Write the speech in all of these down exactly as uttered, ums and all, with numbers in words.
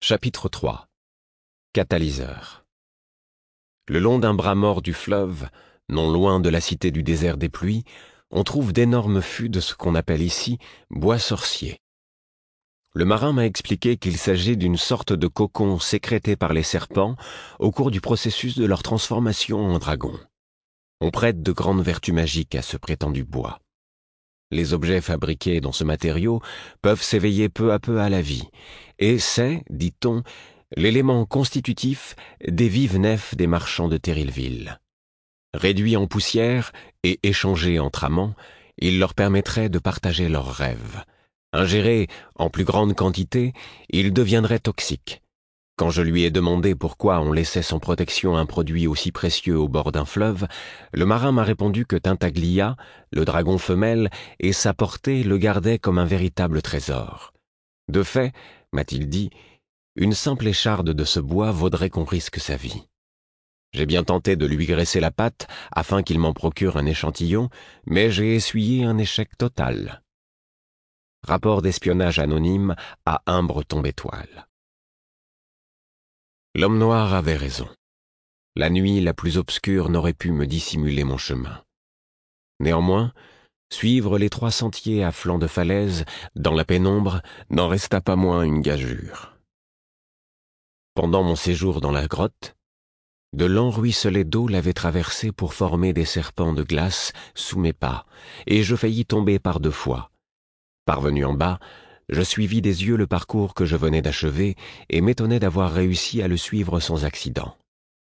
Chapitre trois. Catalyseur. Le long d'un bras mort du fleuve, non loin de la cité du désert des pluies, on trouve d'énormes fûts de ce qu'on appelle ici bois sorcier. Le marin m'a expliqué qu'il s'agit d'une sorte de cocon sécrété par les serpents au cours du processus de leur transformation en dragon. On prête de grandes vertus magiques à ce prétendu bois. Les objets fabriqués dans ce matériau peuvent s'éveiller peu à peu à la vie, et c'est, dit-on, l'élément constitutif des vives nefs des marchands de Terrillville. Réduits en poussière et échangés entre amants, ils leur permettraient de partager leurs rêves. Ingérés en plus grande quantité, ils deviendraient toxiques. Quand je lui ai demandé pourquoi on laissait sans protection un produit aussi précieux au bord d'un fleuve, le marin m'a répondu que Tintaglia, le dragon femelle, et sa portée le gardaient comme un véritable trésor. De fait, m'a-t-il dit, une simple écharde de ce bois vaudrait qu'on risque sa vie. J'ai bien tenté de lui graisser la patte afin qu'il m'en procure un échantillon, mais j'ai essuyé un échec total. Rapport d'espionnage anonyme à Imbre-Tombétoile. L'homme noir avait raison. La nuit la plus obscure n'aurait pu me dissimuler mon chemin. Néanmoins, suivre les trois sentiers à flanc de falaise, dans la pénombre, n'en resta pas moins une gageure. Pendant mon séjour dans la grotte, de lents ruisselets d'eau l'avaient traversé pour former des serpents de glace sous mes pas, et je faillis tomber par deux fois. Parvenu en bas, je suivis des yeux le parcours que je venais d'achever et m'étonnais d'avoir réussi à le suivre sans accident.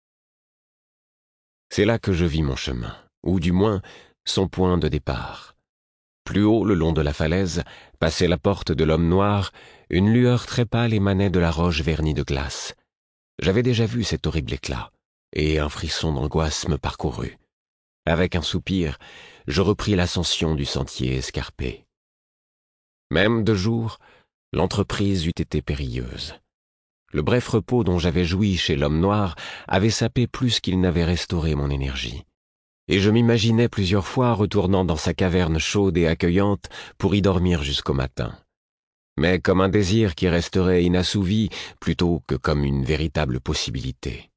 C'est là que je vis mon chemin, ou du moins son point de départ. Plus haut, le long de la falaise, passait la porte de l'homme noir, une lueur très pâle émanait de la roche vernie de glace. J'avais déjà vu cet horrible éclat, et un frisson d'angoisse me parcourut. Avec un soupir, je repris l'ascension du sentier escarpé. Même de jour, l'entreprise eût été périlleuse. Le bref repos dont j'avais joui chez l'homme noir avait sapé plus qu'il n'avait restauré mon énergie. Et je m'imaginais plusieurs fois retournant dans sa caverne chaude et accueillante pour y dormir jusqu'au matin. Mais comme un désir qui resterait inassouvi plutôt que comme une véritable possibilité.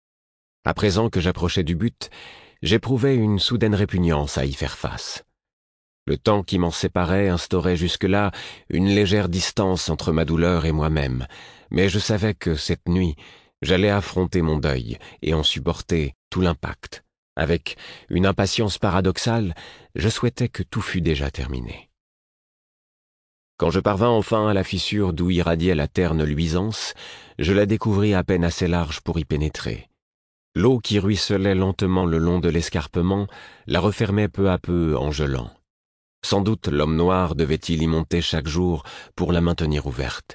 À présent que j'approchais du but, j'éprouvais une soudaine répugnance à y faire face. Le temps qui m'en séparait instaurait jusque-là une légère distance entre ma douleur et moi-même, mais je savais que cette nuit, j'allais affronter mon deuil et en supporter tout l'impact. Avec une impatience paradoxale, je souhaitais que tout fût déjà terminé. Quand je parvins enfin à la fissure d'où irradiait la terne luisance, je la découvris à peine assez large pour y pénétrer. L'eau qui ruisselait lentement le long de l'escarpement la refermait peu à peu en gelant. Sans doute l'homme noir devait-il y monter chaque jour pour la maintenir ouverte.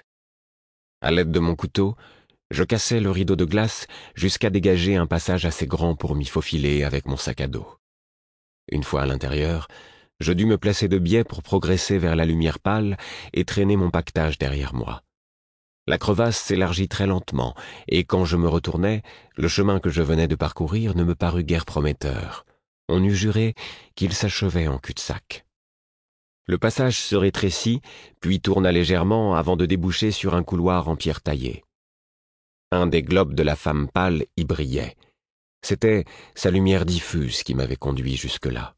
À l'aide de mon couteau, je cassai le rideau de glace jusqu'à dégager un passage assez grand pour m'y faufiler avec mon sac à dos. Une fois à l'intérieur, je dus me placer de biais pour progresser vers la lumière pâle et traîner mon paquetage derrière moi. La crevasse s'élargit très lentement, et quand je me retournai, le chemin que je venais de parcourir ne me parut guère prometteur. On eût juré qu'il s'achevait en cul-de-sac. Le passage se rétrécit, puis tourna légèrement avant de déboucher sur un couloir en pierre taillée. Un des globes de la femme pâle y brillait. C'était sa lumière diffuse qui m'avait conduit jusque-là.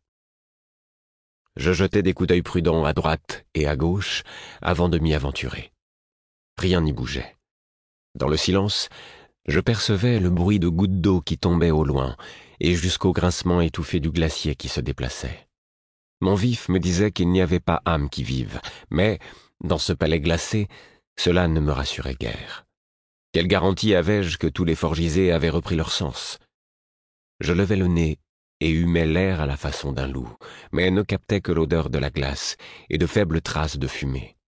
Je jetai des coups d'œil prudents à droite et à gauche avant de m'y aventurer. Rien n'y bougeait. Dans le silence, je percevais le bruit de gouttes d'eau qui tombaient au loin et jusqu'au grincement étouffé du glacier qui se déplaçait. Mon vif me disait qu'il n'y avait pas âme qui vive, mais, dans ce palais glacé, cela ne me rassurait guère. Quelle garantie avais-je que tous les forgisés avaient repris leur sens? Je levai le nez et humais l'air à la façon d'un loup, mais ne captais que l'odeur de la glace et de faibles traces de fumée.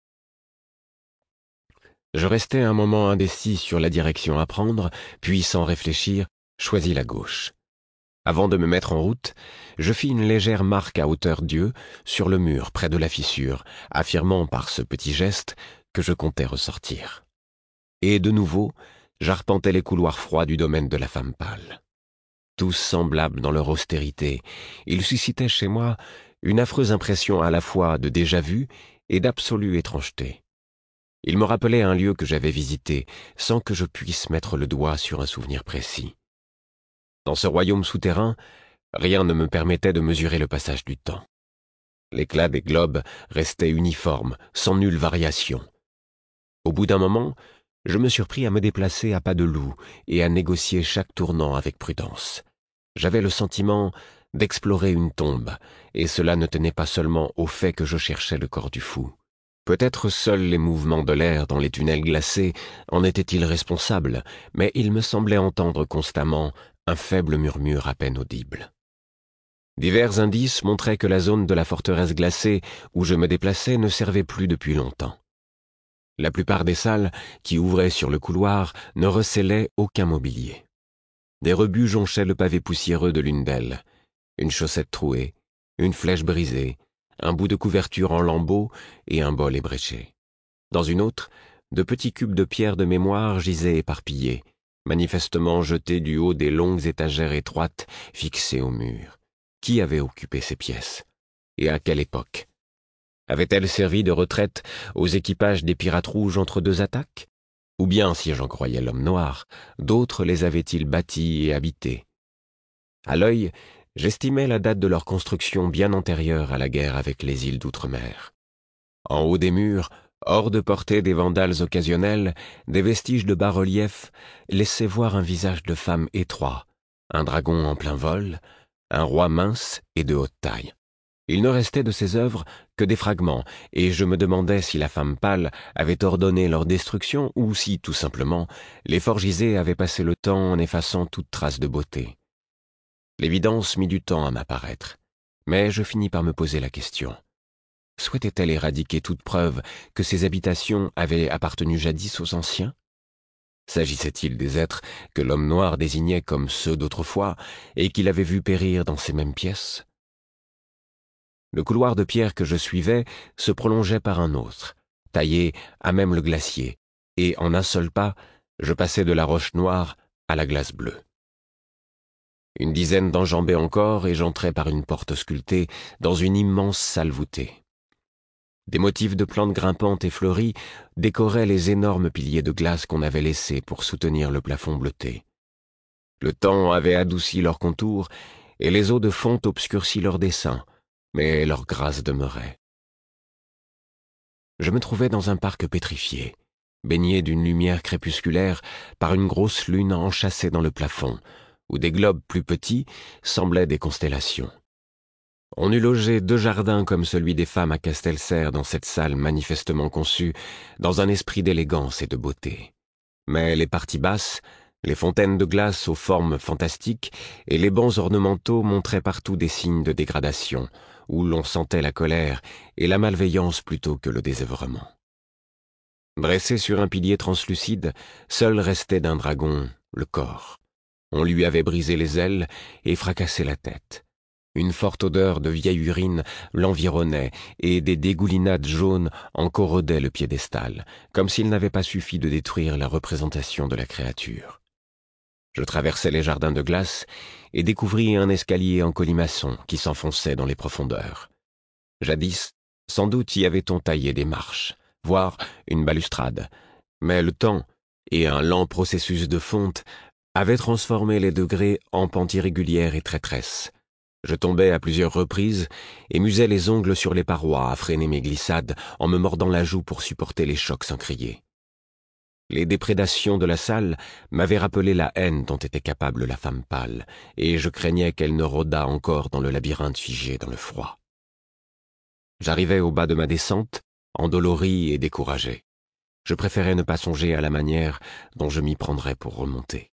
Je restai un moment indécis sur la direction à prendre, puis, sans réfléchir, choisis la gauche. Avant de me mettre en route, je fis une légère marque à hauteur d'yeux sur le mur près de la fissure, affirmant par ce petit geste que je comptais ressortir. Et de nouveau, j'arpentais les couloirs froids du domaine de la femme pâle. Tous semblables dans leur austérité, ils suscitaient chez moi une affreuse impression à la fois de déjà-vu et d'absolue étrangeté. Il me rappelait un lieu que j'avais visité, sans que je puisse mettre le doigt sur un souvenir précis. Dans ce royaume souterrain, rien ne me permettait de mesurer le passage du temps. L'éclat des globes restait uniforme, sans nulle variation. Au bout d'un moment, je me surpris à me déplacer à pas de loup et à négocier chaque tournant avec prudence. J'avais le sentiment d'explorer une tombe, et cela ne tenait pas seulement au fait que je cherchais le corps du fou. Peut-être seuls les mouvements de l'air dans les tunnels glacés en étaient-ils responsables, mais il me semblait entendre constamment un faible murmure à peine audible. Divers indices montraient que la zone de la forteresse glacée où je me déplaçais ne servait plus depuis longtemps. La plupart des salles qui ouvraient sur le couloir ne recélaient aucun mobilier. Des rebuts jonchaient le pavé poussiéreux de l'une d'elles. Une chaussette trouée, une flèche brisée, un bout de couverture en lambeaux et un bol ébréché. Dans une autre, de petits cubes de pierre de mémoire gisaient éparpillés, manifestement jetés du haut des longues étagères étroites fixées au mur. Qui avait occupé ces pièces? Et à quelle époque? Avait-elle servi de retraite aux équipages des pirates rouges entre deux attaques? Ou bien, si j'en croyais l'homme noir, d'autres les avaient-ils bâties et habitées? À l'œil, j'estimais la date de leur construction bien antérieure à la guerre avec les îles d'outre-mer. En haut des murs, hors de portée des vandales occasionnels, des vestiges de bas-relief laissaient voir un visage de femme étroit, un dragon en plein vol, un roi mince et de haute taille. Il ne restait de ces œuvres que des fragments, et je me demandais si la femme pâle avait ordonné leur destruction ou si, tout simplement, les forgisés avaient passé le temps en effaçant toute trace de beauté. L'évidence mit du temps à m'apparaître, mais je finis par me poser la question. Souhaitait-elle éradiquer toute preuve que ces habitations avaient appartenu jadis aux anciens? S'agissait-il des êtres que l'homme noir désignait comme ceux d'autrefois et qu'il avait vus périr dans ces mêmes pièces? Le couloir de pierre que je suivais se prolongeait par un autre, taillé à même le glacier, et en un seul pas, je passais de la roche noire à la glace bleue. Une dizaine d'enjambées encore et j'entrais par une porte sculptée dans une immense salle voûtée. Des motifs de plantes grimpantes et fleuries décoraient les énormes piliers de glace qu'on avait laissés pour soutenir le plafond bleuté. Le temps avait adouci leurs contours et les eaux de fonte obscurci leurs dessins, mais leur grâce demeurait. Je me trouvais dans un parc pétrifié, baigné d'une lumière crépusculaire par une grosse lune enchâssée dans le plafond, où des globes plus petits semblaient des constellations. On eût logé deux jardins comme celui des femmes à Castelserre dans cette salle manifestement conçue dans un esprit d'élégance et de beauté. Mais les parties basses, les fontaines de glace aux formes fantastiques et les bancs ornementaux montraient partout des signes de dégradation, où l'on sentait la colère et la malveillance plutôt que le désœuvrement. Dressé sur un pilier translucide, seul restait d'un dragon le corps. On lui avait brisé les ailes et fracassé la tête. Une forte odeur de vieille urine l'environnait et des dégoulinades jaunes en corrodaient le piédestal, comme s'il n'avait pas suffi de détruire la représentation de la créature. Je traversai les jardins de glace et découvris un escalier en colimaçon qui s'enfonçait dans les profondeurs. Jadis, sans doute y avait-on taillé des marches, voire une balustrade, mais le temps et un lent processus de fonte avaient transformé les degrés en pentes irrégulières et traîtresses. Je tombais à plusieurs reprises et musais les ongles sur les parois à freiner mes glissades en me mordant la joue pour supporter les chocs sans crier. Les déprédations de la salle m'avaient rappelé la haine dont était capable la femme pâle, et je craignais qu'elle ne rôdât encore dans le labyrinthe figé dans le froid. J'arrivais au bas de ma descente, endolori et découragé. Je préférais ne pas songer à la manière dont je m'y prendrais pour remonter.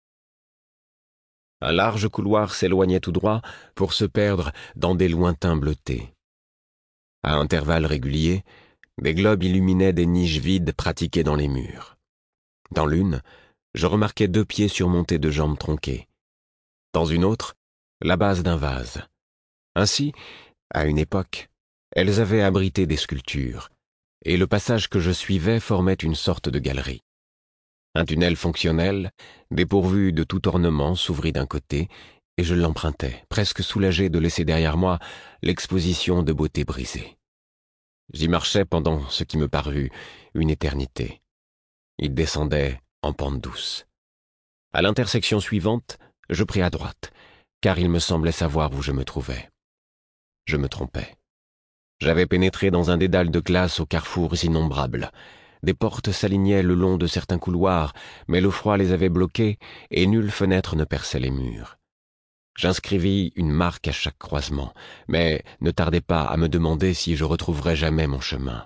Un large couloir s'éloignait tout droit pour se perdre dans des lointains bleutés. À intervalles réguliers, des globes illuminaient des niches vides pratiquées dans les murs. Dans l'une, je remarquai deux pieds surmontés de jambes tronquées. Dans une autre, la base d'un vase. Ainsi, à une époque, elles avaient abrité des sculptures, et le passage que je suivais formait une sorte de galerie. Un tunnel fonctionnel, dépourvu de tout ornement, s'ouvrit d'un côté, et je l'empruntais, presque soulagé de laisser derrière moi l'exposition de beauté brisée. J'y marchais pendant ce qui me parut une éternité. Il descendait en pente douce. À l'intersection suivante, je pris à droite, car il me semblait savoir où je me trouvais. Je me trompais. J'avais pénétré dans un dédale de glace aux carrefours innombrables. Des portes s'alignaient le long de certains couloirs, mais le froid les avait bloquées et nulle fenêtre ne perçait les murs. J'inscrivis une marque à chaque croisement, mais ne tardai pas à me demander si je retrouverais jamais mon chemin.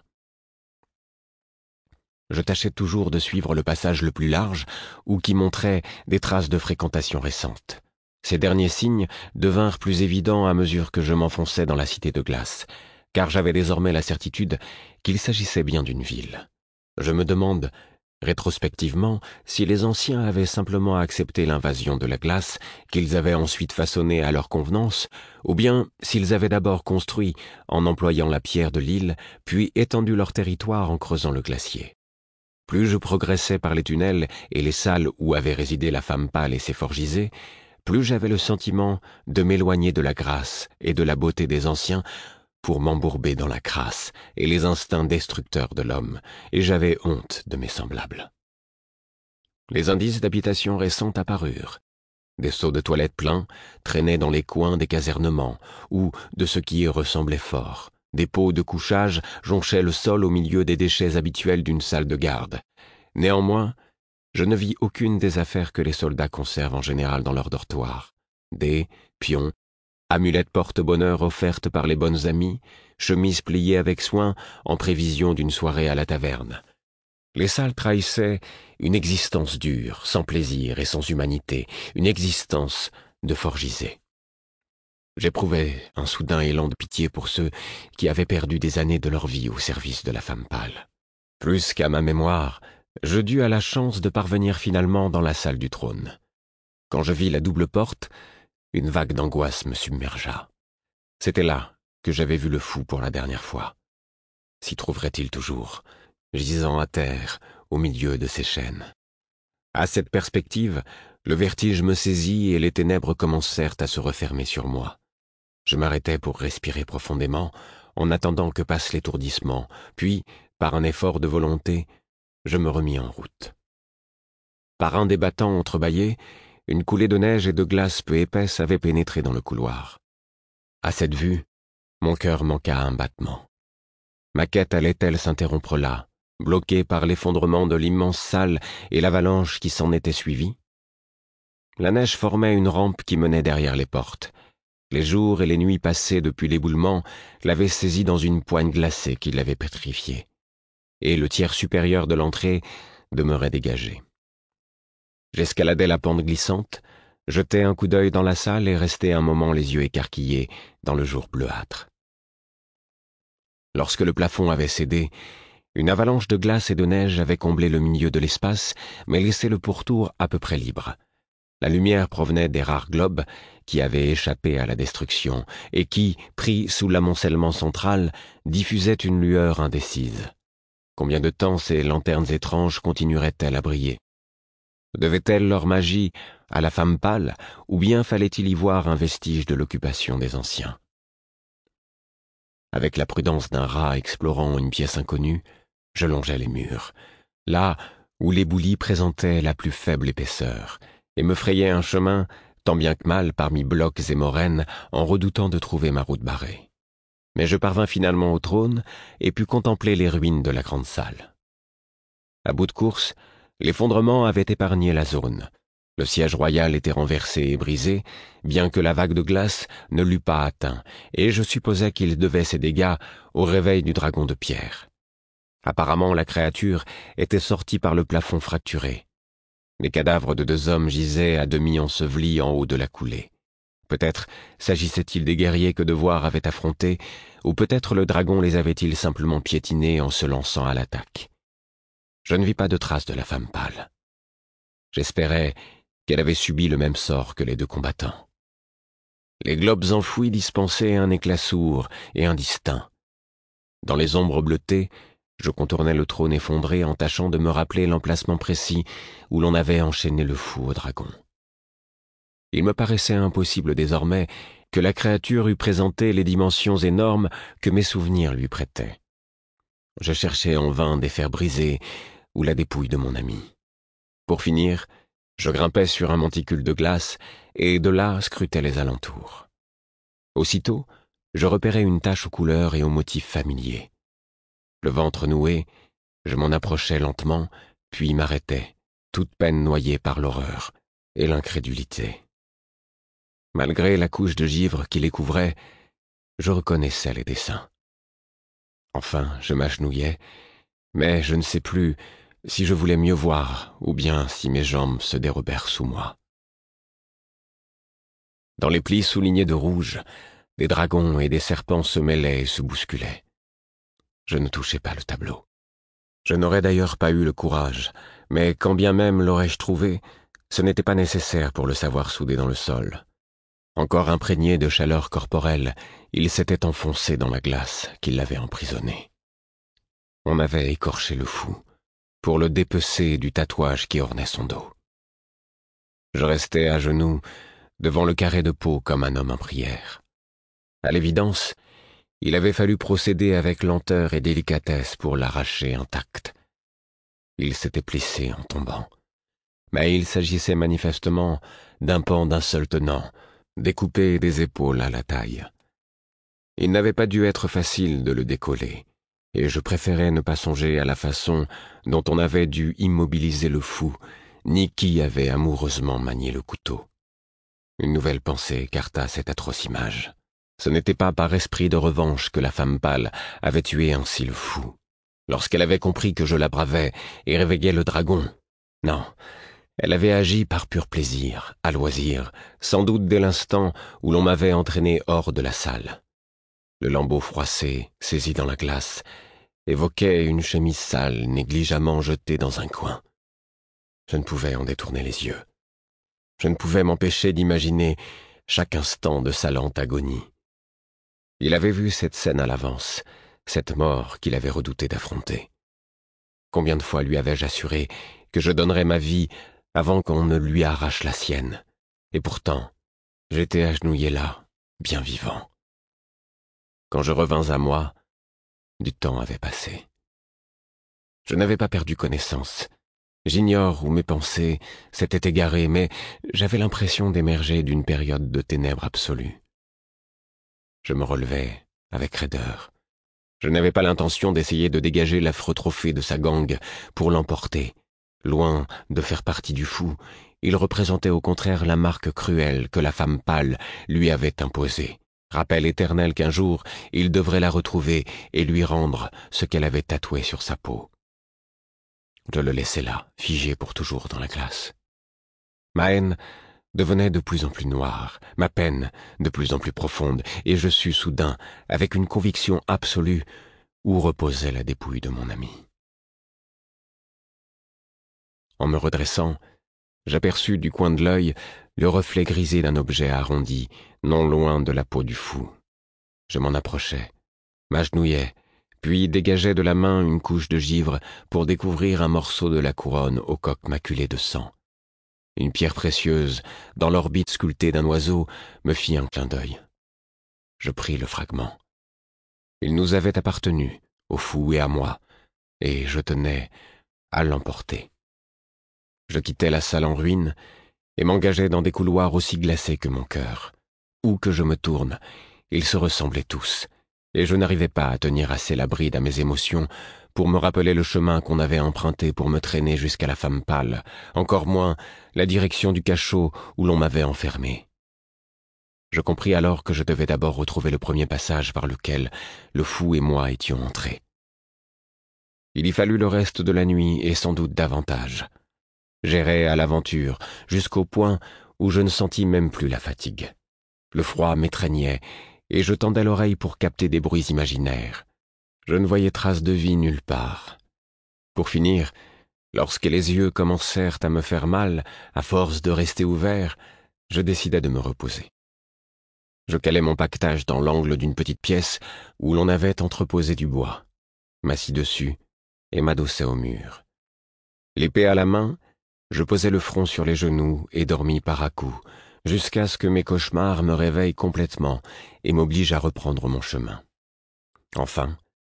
Je tâchais toujours de suivre le passage le plus large ou qui montrait des traces de fréquentation récente. Ces derniers signes devinrent plus évidents à mesure que je m'enfonçais dans la cité de glace, car j'avais désormais la certitude qu'il s'agissait bien d'une ville. Je me demande, rétrospectivement, si les anciens avaient simplement accepté l'invasion de la glace, qu'ils avaient ensuite façonnée à leur convenance, ou bien s'ils avaient d'abord construit en employant la pierre de l'île, puis étendu leur territoire en creusant le glacier. Plus je progressais par les tunnels et les salles où avait résidé la femme pâle et ses forgisés, plus j'avais le sentiment de m'éloigner de la grâce et de la beauté des anciens pour m'embourber dans la crasse et les instincts destructeurs de l'homme, et j'avais honte de mes semblables. Les indices d'habitation récente apparurent. Des seaux de toilette pleins traînaient dans les coins des casernements, ou de ce qui y ressemblait fort. Des pots de couchage jonchaient le sol au milieu des déchets habituels d'une salle de garde. Néanmoins, je ne vis aucune des affaires que les soldats conservent en général dans leur dortoir. Dés, pions, amulettes porte-bonheur offertes par les bonnes amies, chemises pliées avec soin en prévision d'une soirée à la taverne. Les salles trahissaient une existence dure, sans plaisir et sans humanité, une existence de forgisés. J'éprouvais un soudain élan de pitié pour ceux qui avaient perdu des années de leur vie au service de la femme pâle. Plus qu'à ma mémoire, je dus à la chance de parvenir finalement dans la salle du trône. Quand je vis la double porte, une vague d'angoisse me submergea. C'était là que j'avais vu le fou pour la dernière fois. S'y trouverait-il toujours, gisant à terre au milieu de ses chaînes? À cette perspective, le vertige me saisit et les ténèbres commencèrent à se refermer sur moi. Je m'arrêtai pour respirer profondément, en attendant que passe l'étourdissement, puis, par un effort de volonté, je me remis en route. Par un des battants entrebâillés, une coulée de neige et de glace peu épaisse avait pénétré dans le couloir. À cette vue, mon cœur manqua un battement. Ma quête allait-elle s'interrompre là, bloquée par l'effondrement de l'immense salle et l'avalanche qui s'en était suivie? La neige formait une rampe qui menait derrière les portes. Les jours et les nuits passées depuis l'éboulement l'avaient saisi dans une poigne glacée qui l'avait pétrifié, et le tiers supérieur de l'entrée demeurait dégagé. J'escaladai la pente glissante, jetai un coup d'œil dans la salle et restai un moment les yeux écarquillés dans le jour bleuâtre. Lorsque le plafond avait cédé, une avalanche de glace et de neige avait comblé le milieu de l'espace, mais laissé le pourtour à peu près libre. La lumière provenait des rares globes qui avaient échappé à la destruction et qui, pris sous l'amoncellement central, diffusaient une lueur indécise. Combien de temps ces lanternes étranges continueraient-elles à briller? Devait-elle leur magie à la femme pâle, ou bien fallait-il y voir un vestige de l'occupation des anciens? Avec la prudence d'un rat explorant une pièce inconnue, je longeai les murs, là où l'éboulis présentait la plus faible épaisseur, et me frayai un chemin, tant bien que mal parmi blocs et moraines, en redoutant de trouver ma route barrée. Mais je parvins finalement au trône et pus contempler les ruines de la grande salle. À bout de course, l'effondrement avait épargné la zone. Le siège royal était renversé et brisé, bien que la vague de glace ne l'eût pas atteint, et je supposais qu'il devait ses dégâts au réveil du dragon de pierre. Apparemment, la créature était sortie par le plafond fracturé. Les cadavres de deux hommes gisaient à demi ensevelis en haut de la coulée. Peut-être s'agissait-il des guerriers que Devoir avait affrontés, ou peut-être le dragon les avait-il simplement piétinés en se lançant à l'attaque. Je ne vis pas de traces de la femme pâle. J'espérais qu'elle avait subi le même sort que les deux combattants. Les globes enfouis dispensaient un éclat sourd et indistinct. Dans les ombres bleutées, je contournais le trône effondré en tâchant de me rappeler l'emplacement précis où l'on avait enchaîné le fou au dragon. Il me paraissait impossible désormais que la créature eût présenté les dimensions énormes que mes souvenirs lui prêtaient. Je cherchais en vain des fers brisés ou la dépouille de mon ami. Pour finir, je grimpais sur un monticule de glace et de là scrutais les alentours. Aussitôt, je repérais une tache aux couleurs et aux motifs familiers. Le ventre noué, je m'en approchais lentement, puis m'arrêtais, toute peine noyée par l'horreur et l'incrédulité. Malgré la couche de givre qui les couvrait, je reconnaissais les dessins. Enfin, je m'agenouillais, mais je ne sais plus si je voulais mieux voir ou bien si mes jambes se dérobèrent sous moi. Dans les plis soulignés de rouge, des dragons et des serpents se mêlaient et se bousculaient. Je ne touchais pas le tableau. Je n'aurais d'ailleurs pas eu le courage, mais quand bien même l'aurais-je trouvé, ce n'était pas nécessaire pour le savoir soudé dans le sol. Encore imprégné de chaleur corporelle, il s'était enfoncé dans la glace qui l'avait emprisonné. On avait écorché le fou, pour le dépecer du tatouage qui ornait son dos. Je restais à genoux, devant le carré de peau comme un homme en prière. À l'évidence, il avait fallu procéder avec lenteur et délicatesse pour l'arracher intact. Il s'était plissé en tombant, mais il s'agissait manifestement d'un pan d'un seul tenant, découpé des épaules à la taille. Il n'avait pas dû être facile de le décoller, et je préférais ne pas songer à la façon dont on avait dû immobiliser le fou, ni qui avait amoureusement manié le couteau. Une nouvelle pensée écarta cette atroce image. Ce n'était pas par esprit de revanche que la femme pâle avait tué ainsi le fou, lorsqu'elle avait compris que je la bravais et réveillais le dragon. Non, elle avait agi par pur plaisir, à loisir, sans doute dès l'instant où l'on m'avait entraîné hors de la salle. Le lambeau froissé, saisi dans la glace, évoquait une chemise sale négligemment jetée dans un coin. Je ne pouvais en détourner les yeux. Je ne pouvais m'empêcher d'imaginer chaque instant de sa lente agonie. Il avait vu cette scène à l'avance, cette mort qu'il avait redouté d'affronter. Combien de fois lui avais-je assuré que je donnerais ma vie avant qu'on ne lui arrache la sienne, et pourtant, j'étais agenouillé là, bien vivant. Quand je revins à moi, du temps avait passé. Je n'avais pas perdu connaissance. J'ignore où mes pensées s'étaient égarées, mais j'avais l'impression d'émerger d'une période de ténèbres absolues. Je me relevai avec raideur. Je n'avais pas l'intention d'essayer de dégager l'affreux trophée de sa gangue pour l'emporter. Loin de faire partie du fou, il représentait au contraire la marque cruelle que la femme pâle lui avait imposée. Rappel éternel qu'un jour, il devrait la retrouver et lui rendre ce qu'elle avait tatoué sur sa peau. Je le laissai là, figé pour toujours dans la glace. Ma haine devenait de plus en plus noire, ma peine de plus en plus profonde, et je sus soudain, avec une conviction absolue, où reposait la dépouille de mon ami. En me redressant, j'aperçus du coin de l'œil le reflet grisé d'un objet arrondi, non loin de la peau du fou. Je m'en approchai, m'agenouillai, puis dégageai de la main une couche de givre pour découvrir un morceau de la couronne au coq maculé de sang. Une pierre précieuse, dans l'orbite sculptée d'un oiseau, me fit un clin d'œil. Je pris le fragment. Il nous avait appartenu, au fou et à moi, et je tenais à l'emporter. Je quittai la salle en ruine et m'engageai dans des couloirs aussi glacés que mon cœur. Où que je me tourne, ils se ressemblaient tous, et je n'arrivais pas à tenir assez la bride à mes émotions pour me rappeler le chemin qu'on avait emprunté pour me traîner jusqu'à la femme pâle, encore moins la direction du cachot où l'on m'avait enfermé. Je compris alors que je devais d'abord retrouver le premier passage par lequel le fou et moi étions entrés. Il y fallut le reste de la nuit et sans doute davantage. J'errai à l'aventure jusqu'au point où je ne sentis même plus la fatigue. Le froid m'étreignait et je tendais l'oreille pour capter des bruits imaginaires. Je ne voyais trace de vie nulle part. Pour finir, lorsque les yeux commencèrent à me faire mal, à force de rester ouverts, je décidai de me reposer. Je calai mon paquetage dans l'angle d'une petite pièce où l'on avait entreposé du bois, m'assis dessus et m'adossai au mur. L'épée à la main, je posai le front sur les genoux et dormis par à-coups, jusqu'à ce que mes cauchemars me réveillent complètement et m'obligent à reprendre mon chemin. Enfin,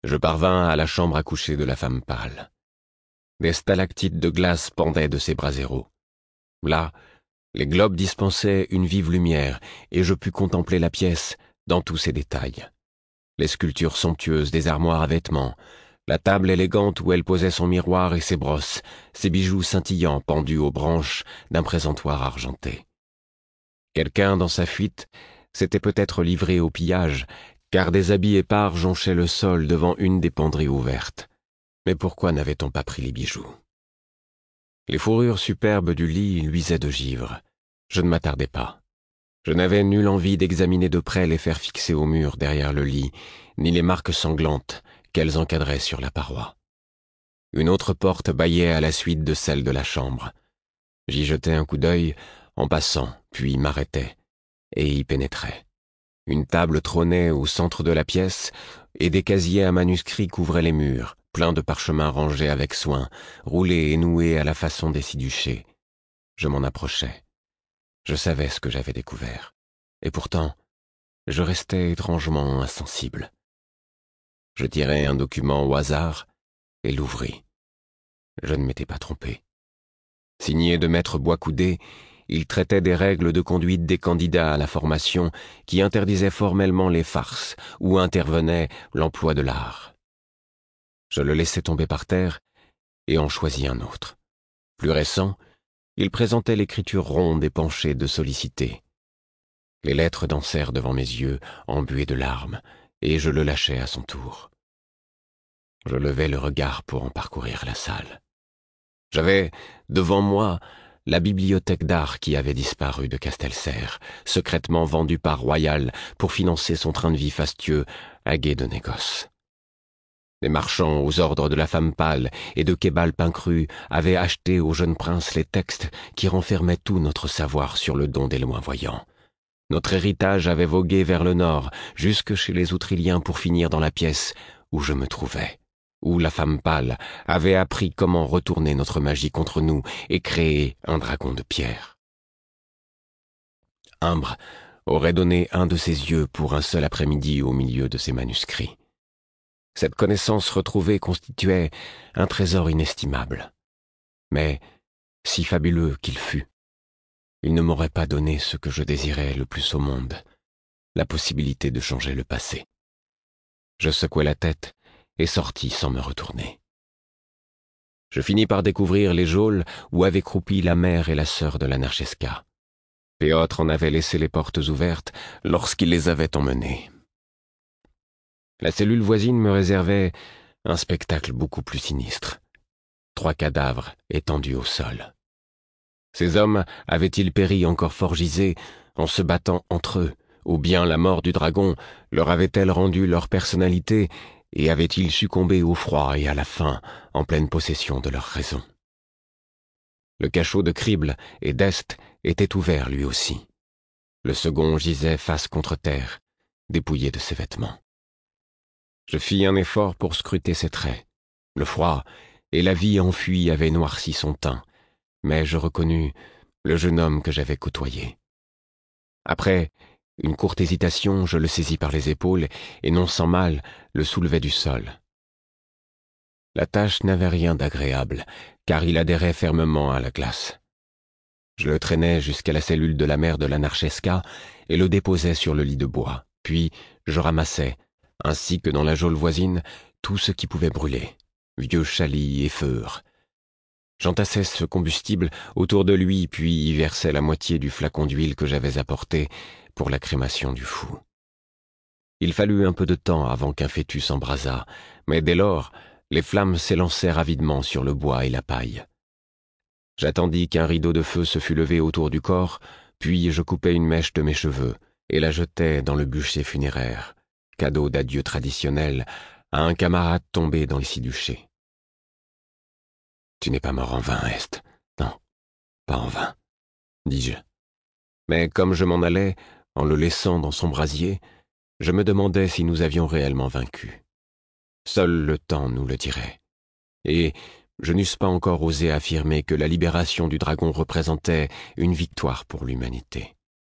Je parvins à la chambre à coucher de la femme pâle. Des stalactites de glace pendaient de ses bras zéros. Là, les globes dispensaient une vive lumière, et je pus contempler la pièce dans tous ses détails. Les sculptures somptueuses des armoires à vêtements, la table élégante où elle posait son miroir et ses brosses, ses bijoux scintillants pendus aux branches d'un présentoir argenté. Quelqu'un, dans sa fuite, s'était peut-être livré au pillage, car des habits épars jonchaient le sol devant une des penderies ouvertes. Mais pourquoi n'avait-on pas pris les bijoux? Les fourrures superbes du lit luisaient de givre. Je ne m'attardai pas. Je n'avais nulle envie d'examiner de près les fers fixés au mur derrière le lit, ni les marques sanglantes qu'elles encadraient sur la paroi. Une autre porte bâillait à la suite de celle de la chambre. J'y jetai un coup d'œil en passant, puis m'arrêtai, et y pénétrai. Une table trônait au centre de la pièce, et des casiers à manuscrits couvraient les murs, pleins de parchemins rangés avec soin, roulés et noués à la façon des siduchés. Je m'en approchai. Je savais ce que j'avais découvert, et pourtant, je restais étrangement insensible. Je tirai un document au hasard et l'ouvris. Je ne m'étais pas trompé. Signé de maître Boiscoudé, il traitait des règles de conduite des candidats à la formation qui interdisaient formellement les farces où intervenait l'emploi de l'art. Je le laissai tomber par terre et en choisis un autre. Plus récent, il présentait l'écriture ronde et penchée de Sollicité. Les lettres dansèrent devant mes yeux, embuées de larmes, et je le lâchai à son tour. Je levai le regard pour en parcourir la salle. J'avais, devant moi, la bibliothèque d'art qui avait disparu de Castelserre, secrètement vendue par Royal pour financer son train de vie fastueux à guet de négoce. Les marchands aux ordres de la femme pâle et de Kébal Pincru avaient acheté au jeune prince les textes qui renfermaient tout notre savoir sur le don des loin-voyants. Notre héritage avait vogué vers le nord, jusque chez les Outriliens pour finir dans la pièce où je me trouvais, où la femme pâle avait appris comment retourner notre magie contre nous et créer un dragon de pierre. Imbre aurait donné un de ses yeux pour un seul après-midi au milieu de ses manuscrits. Cette connaissance retrouvée constituait un trésor inestimable. Mais, si fabuleux qu'il fût, il ne m'aurait pas donné ce que je désirais le plus au monde, la possibilité de changer le passé. Je secouai la tête et sortis sans me retourner. Je finis par découvrir les geôles où avaient croupi la mère et la sœur de l'Anarchesca. Péotre en avait laissé les portes ouvertes lorsqu'il les avait emmenés. La cellule voisine me réservait un spectacle beaucoup plus sinistre. Trois cadavres étendus au sol. Ces hommes avaient-ils péri encore fort gisés en se battant entre eux, ou bien la mort du dragon leur avait-elle rendu leur personnalité et avaient-ils succombé au froid et à la faim en pleine possession de leur raison? Le cachot de Crible et d'Est était ouvert lui aussi. Le second gisait face contre terre, dépouillé de ses vêtements. Je fis un effort pour scruter ses traits. Le froid et la vie enfuie avaient noirci son teint, mais je reconnus le jeune homme que j'avais côtoyé. Après une courte hésitation, je le saisis par les épaules et non sans mal le soulevai du sol. La tâche n'avait rien d'agréable, car il adhérait fermement à la glace. Je le traînai jusqu'à la cellule de la mère de l'Anarchesca et le déposai sur le lit de bois, puis je ramassai, ainsi que dans la geôle voisine, tout ce qui pouvait brûler, vieux chalis et feurs. J'entassai ce combustible autour de lui, puis y versai la moitié du flacon d'huile que j'avais apporté pour la crémation du fou. Il fallut un peu de temps avant qu'un fœtus s'embrasât, mais dès lors, les flammes s'élancèrent avidement sur le bois et la paille. J'attendis qu'un rideau de feu se fût levé autour du corps, puis je coupai une mèche de mes cheveux et la jetai dans le bûcher funéraire, cadeau d'adieu traditionnel à un camarade tombé dans les siduchés. « Tu n'es pas mort en vain, Est. Non, pas en vain, » dis-je. Mais comme je m'en allais, en le laissant dans son brasier, je me demandais si nous avions réellement vaincu. Seul le temps nous le dirait. Et je n'eusse pas encore osé affirmer que la libération du dragon représentait une victoire pour l'humanité.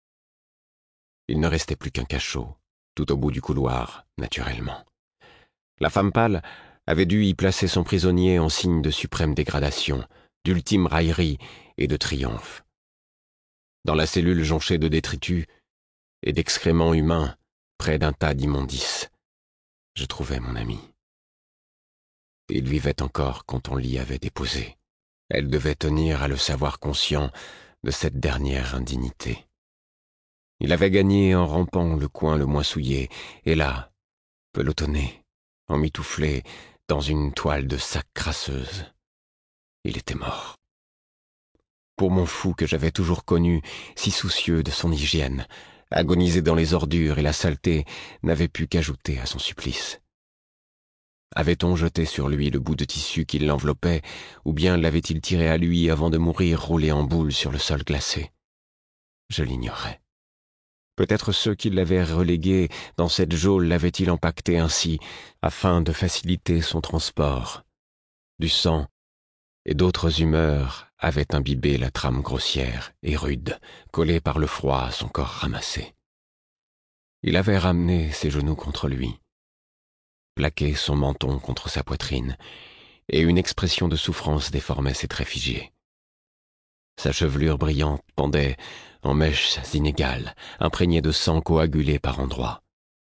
Il ne restait plus qu'un cachot, tout au bout du couloir, naturellement. La femme pâle avait dû y placer son prisonnier en signe de suprême dégradation, d'ultime raillerie et de triomphe. Dans la cellule jonchée de détritus et d'excréments humains, près d'un tas d'immondices, je trouvais mon amie. Il vivait encore quand on l'y avait déposé. Elle devait tenir à le savoir conscient de cette dernière indignité. Il avait gagné en rampant le coin le moins souillé, et là, pelotonné, emmitouflé dans une toile de sac crasseuse, il était mort. Pour mon fou que j'avais toujours connu, si soucieux de son hygiène, agoniser dans les ordures et la saleté n'avait pu qu'ajouter à son supplice. Avait-on jeté sur lui le bout de tissu qui l'enveloppait, ou bien l'avait-il tiré à lui avant de mourir roulé en boule sur le sol glacé? Je l'ignorais. Peut-être ceux qui l'avaient relégué dans cette geôle l'avaient-ils empaqueté ainsi, afin de faciliter son transport. Du sang et d'autres humeurs avaient imbibé la trame grossière et rude, collée par le froid à son corps ramassé. Il avait ramené ses genoux contre lui, plaqué son menton contre sa poitrine, et une expression de souffrance déformait ses traits figés. Sa chevelure brillante pendait en mèches inégales, imprégnées de sang coagulé par endroits.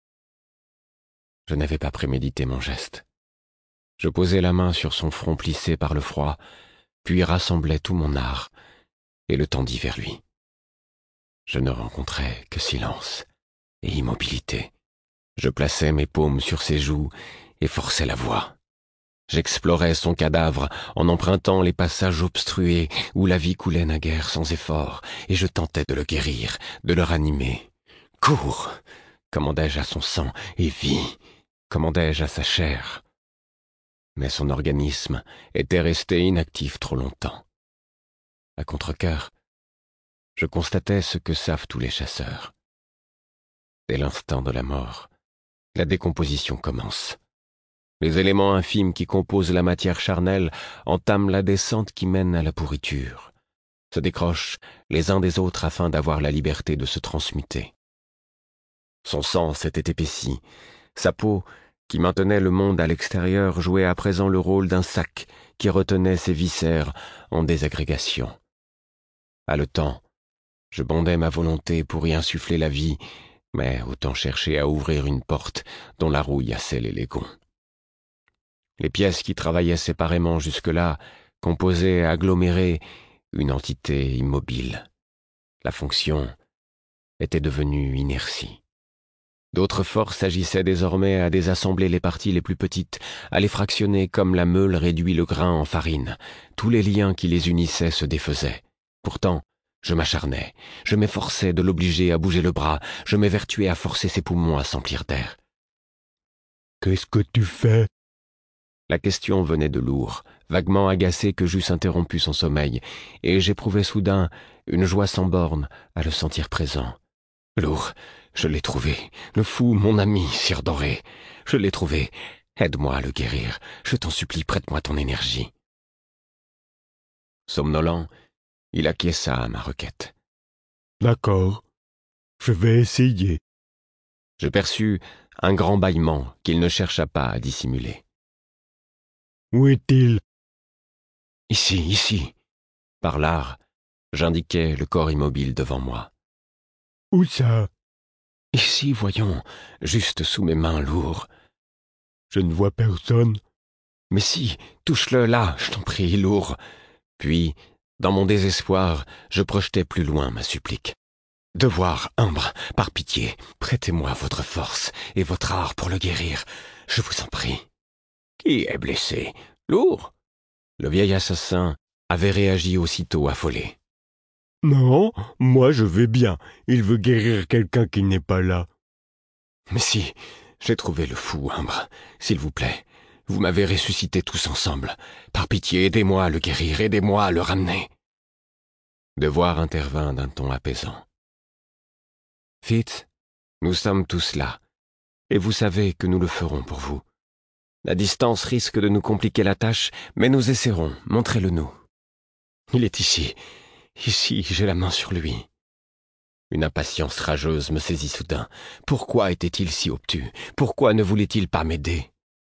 Je n'avais pas prémédité mon geste. Je posai la main sur son front plissé par le froid, puis rassemblai tout mon art et le tendis vers lui. Je ne rencontrai que silence et immobilité. Je plaçai mes paumes sur ses joues et forçai la voix. J'explorais son cadavre en empruntant les passages obstrués où la vie coulait naguère sans effort, et je tentais de le guérir, de le ranimer. « Cours !» commandai-je à son sang, et « vis !» commandai-je à sa chair. Mais son organisme était resté inactif trop longtemps. À contre-cœur, je constatais ce que savent tous les chasseurs. Dès l'instant de la mort, la décomposition commence. Les éléments infimes qui composent la matière charnelle entament la descente qui mène à la pourriture, se décrochent les uns des autres afin d'avoir la liberté de se transmuter. Son sang s'était épaissi, sa peau, qui maintenait le monde à l'extérieur, jouait à présent le rôle d'un sac qui retenait ses viscères en désagrégation. Haletant, je bondais ma volonté pour y insuffler la vie, mais autant chercher à ouvrir une porte dont la rouille a scellé les gonds. Les pièces qui travaillaient séparément jusque-là composaient agglomérées une entité immobile. La fonction était devenue inertie. D'autres forces agissaient désormais à désassembler les parties les plus petites, à les fractionner comme la meule réduit le grain en farine. Tous les liens qui les unissaient se défaisaient. Pourtant, je m'acharnais, je m'efforçais de l'obliger à bouger le bras, je m'évertuais à forcer ses poumons à s'emplir d'air. « Qu'est-ce que tu fais ?» La question venait de Lourd, vaguement agacé que j'eusse interrompu son sommeil, et j'éprouvais soudain une joie sans borne à le sentir présent. « Lourd, je l'ai trouvé, le fou, mon ami, Sire Doré. Je l'ai trouvé. Aide-moi à le guérir. Je t'en supplie, prête-moi ton énergie. » Somnolent, il acquiesça à ma requête. « D'accord, je vais essayer. » Je perçus un grand bâillement qu'il ne chercha pas à dissimuler. « Où est-il ?»« Ici, ici. » Par l'art, j'indiquai le corps immobile devant moi. « Où ça ?»« Ici, voyons, juste sous mes mains lourdes. »« Je ne vois personne. »« Mais si, touche-le là, je t'en prie, lourd. » Puis, dans mon désespoir, je projetais plus loin ma supplique. « Devoir, Umbre, par pitié, prêtez-moi votre force et votre art pour le guérir, je vous en prie. » « Qui est blessé? Lourd ?» Le vieil assassin avait réagi aussitôt affolé. « Non, moi je vais bien. Il veut guérir quelqu'un qui n'est pas là. »« Mais si, j'ai trouvé le fou, Umbre. S'il vous plaît, vous m'avez ressuscité tous ensemble. Par pitié, aidez-moi à le guérir, aidez-moi à le ramener. » Devoir intervint d'un ton apaisant. « Fitz, nous sommes tous là, et vous savez que nous le ferons pour vous. La distance risque de nous compliquer la tâche, mais nous essaierons, montrez-le-nous. Il est ici, ici, j'ai la main sur lui. » Une impatience rageuse me saisit soudain. Pourquoi était-il si obtus? Pourquoi ne voulait-il pas m'aider?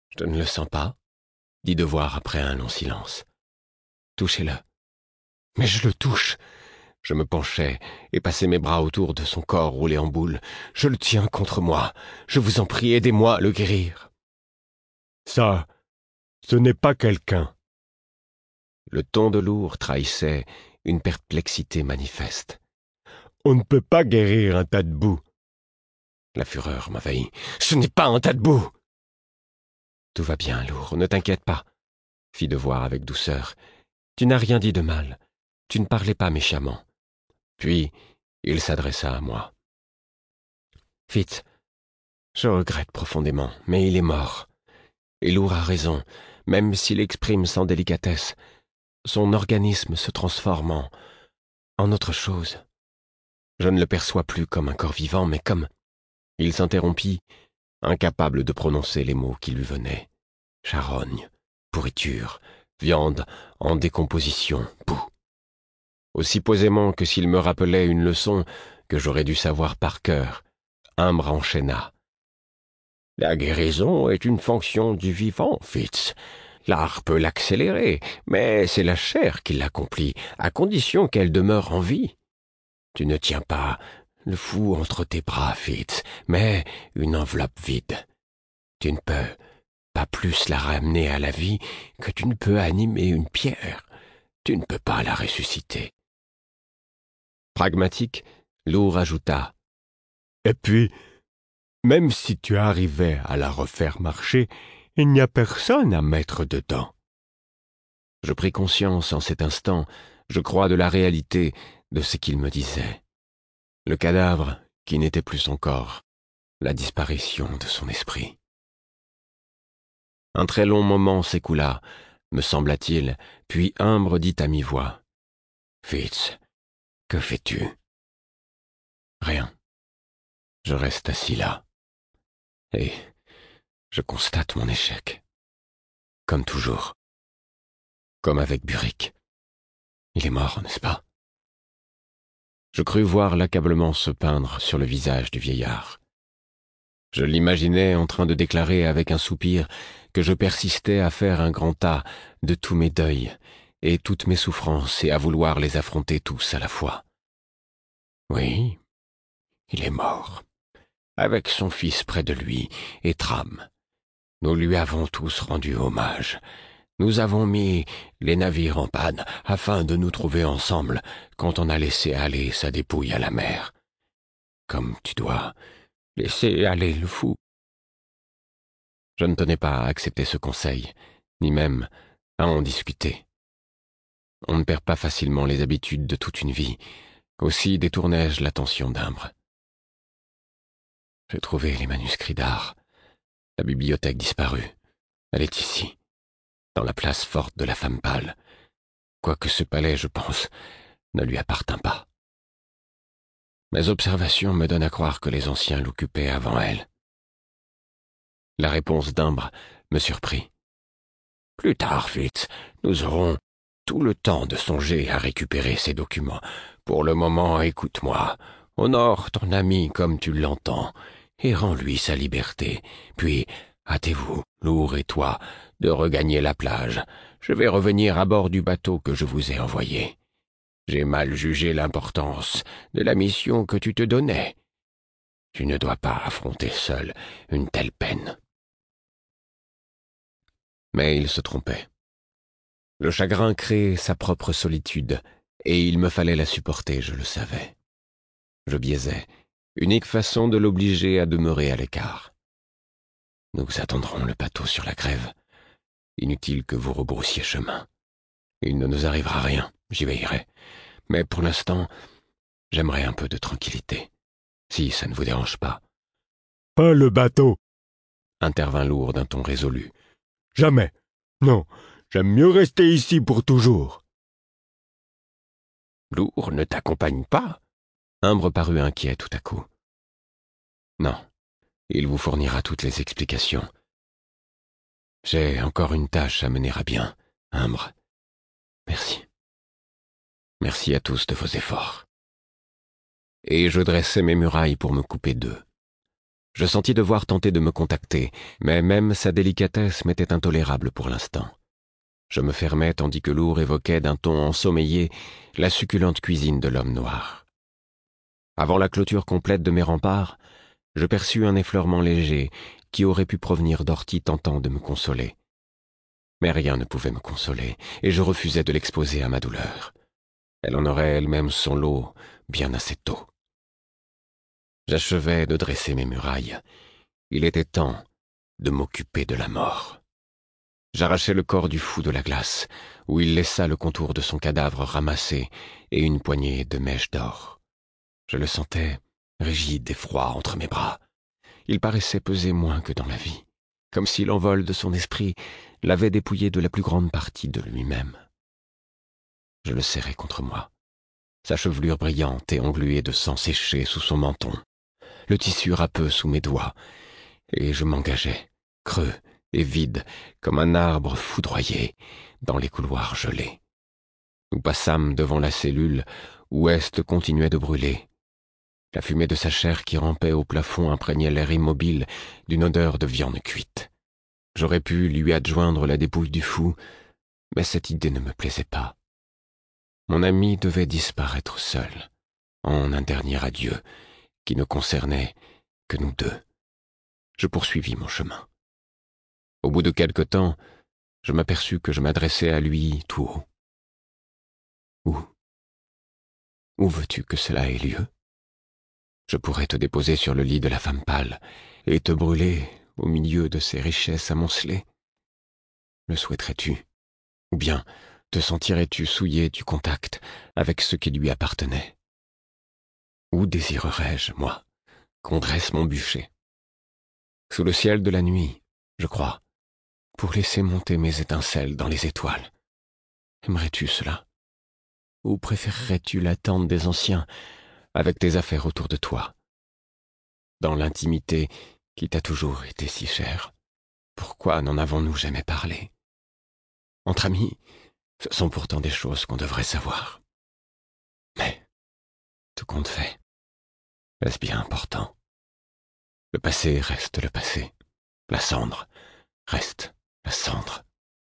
Je ne le sens pas, dit Devoir après un long silence. Touchez-le. Mais je le touche. Je me penchai et passai mes bras autour de son corps roulé en boule. Je le tiens contre moi. Je vous en prie, aidez-moi à le guérir. Ça, ce n'est pas quelqu'un. Le ton de Lourd trahissait une perplexité manifeste. On ne peut pas guérir un tas de boue. La fureur m'envahit. Ce n'est pas un tas de boue. Tout va bien, Lourd, ne t'inquiète pas, fit Devoir avec douceur. Tu n'as rien dit de mal. Tu ne parlais pas méchamment. Puis, il s'adressa à moi. Fitz, je regrette profondément, mais il est mort. Et Lourd a raison, même s'il exprime sans délicatesse. Son organisme se transforme en, en autre chose. Je ne le perçois plus comme un corps vivant, mais comme... Il s'interrompit, incapable de prononcer les mots qui lui venaient. Charogne, pourriture, viande en décomposition, boue. Aussi posément que s'il me rappelait une leçon que j'aurais dû savoir par cœur, Imbre enchaîna. La guérison est une fonction du vivant, Fitz. L'art peut l'accélérer, mais c'est la chair qui l'accomplit, à condition qu'elle demeure en vie. Tu ne tiens pas le fou entre tes bras, Fitz, mais une enveloppe vide. Tu ne peux pas plus la ramener à la vie que tu ne peux animer une pierre. Tu ne peux pas la ressusciter. Pragmatique, Lourd ajouta. Et puis, même si tu arrivais à la refaire marcher, il n'y a personne à mettre dedans. Je pris conscience en cet instant, je crois, de la réalité de ce qu'il me disait. Le cadavre qui n'était plus son corps, la disparition de son esprit. Un très long moment s'écoula, me sembla-t-il, puis Imbre dit à mi-voix. « Fitz, que fais-tu » ? Rien. Je reste assis là. Et je constate mon échec. Comme toujours. Comme avec Burick. Il est mort, n'est-ce pas ? Je crus voir l'accablement se peindre sur le visage du vieillard. Je l'imaginais en train de déclarer avec un soupir que je persistais à faire un grand tas de tous mes deuils et toutes mes souffrances et à vouloir les affronter tous à la fois. Oui, il est mort, avec son fils près de lui et Tram. Nous lui avons tous rendu hommage. Nous avons mis les navires en panne afin de nous trouver ensemble quand on a laissé aller sa dépouille à la mer. Comme tu dois laisser aller le fou. Je ne tenais pas à accepter ce conseil, ni même à en discuter. On ne perd pas facilement les habitudes de toute une vie. Aussi détournai-je l'attention d'Imbre. J'ai trouvé les manuscrits d'art. La bibliothèque disparue. Elle est ici, dans la place forte de la femme pâle, quoique ce palais, je pense, ne lui appartint pas. Mes observations me donnent à croire que les anciens l'occupaient avant elle. La réponse d'Imbre me surprit. Plus tard, Fitz, nous aurons tout le temps de songer à récupérer ces documents. Pour le moment, écoute-moi. Honore ton ami comme tu l'entends, et rends-lui sa liberté. Puis, hâtez-vous, Lourd et toi, de regagner la plage. Je vais revenir à bord du bateau que je vous ai envoyé. J'ai mal jugé l'importance de la mission que tu te donnais. Tu ne dois pas affronter seul une telle peine. Mais il se trompait. Le chagrin crée sa propre solitude, et il me fallait la supporter, je le savais. Je biaisais, unique façon de l'obliger à demeurer à l'écart. Nous attendrons le bateau sur la grève. Inutile que vous rebroussiez chemin. Il ne nous arrivera rien, j'y veillerai. Mais pour l'instant, j'aimerais un peu de tranquillité, si ça ne vous dérange pas. Pas le bateau, intervint Lourd d'un ton résolu. Jamais. Non, j'aime mieux rester ici pour toujours. Lourd ne t'accompagne pas ? Imbre parut inquiet tout à coup. Non, il vous fournira toutes les explications. J'ai encore une tâche à mener à bien, Imbre. Merci. Merci à tous de vos efforts. Et je dressai mes murailles pour me couper d'eux. Je sentis devoir tenter de me contacter, mais même sa délicatesse m'était intolérable pour l'instant. Je me fermais tandis que Lourd évoquait d'un ton ensommeillé la succulente cuisine de l'homme noir. Avant la clôture complète de mes remparts, je perçus un effleurement léger qui aurait pu provenir d'Ortie tentant de me consoler. Mais rien ne pouvait me consoler, et je refusais de l'exposer à ma douleur. Elle en aurait elle-même son lot bien assez tôt. J'achevais de dresser mes murailles. Il était temps de m'occuper de la mort. J'arrachai le corps du fou de la glace, où il laissa le contour de son cadavre ramassé et une poignée de mèches d'or. Je le sentais rigide et froid entre mes bras. Il paraissait peser moins que dans la vie, comme si l'envol de son esprit l'avait dépouillé de la plus grande partie de lui-même. Je le serrai contre moi, sa chevelure brillante et engluée de sang séché sous son menton, le tissu râpeux sous mes doigts, et je m'engageai, creux et vide, comme un arbre foudroyé, dans les couloirs gelés. Nous passâmes devant la cellule où Est continuait de brûler. La fumée de sa chair qui rampait au plafond imprégnait l'air immobile d'une odeur de viande cuite. J'aurais pu lui adjoindre la dépouille du fou, mais cette idée ne me plaisait pas. Mon ami devait disparaître seul, en un dernier adieu qui ne concernait que nous deux. Je poursuivis mon chemin. Au bout de quelque temps, je m'aperçus que je m'adressais à lui tout haut. Où Où veux-tu que cela ait lieu? Je pourrais te déposer sur le lit de la femme pâle et te brûler au milieu de ces richesses amoncelées. Le souhaiterais-tu? Ou bien te sentirais-tu souillé du contact avec ce qui lui appartenait? Où désirerais-je, moi, qu'on dresse mon bûcher? Sous le ciel de la nuit, je crois, pour laisser monter mes étincelles dans les étoiles. Aimerais-tu cela? Ou préférerais-tu l'attente des anciens, avec tes affaires autour de toi? Dans l'intimité qui t'a toujours été si chère, pourquoi n'en avons-nous jamais parlé? Entre amis, ce sont pourtant des choses qu'on devrait savoir. Mais, tout compte fait, est-ce bien important? Le passé reste le passé. La cendre reste la cendre.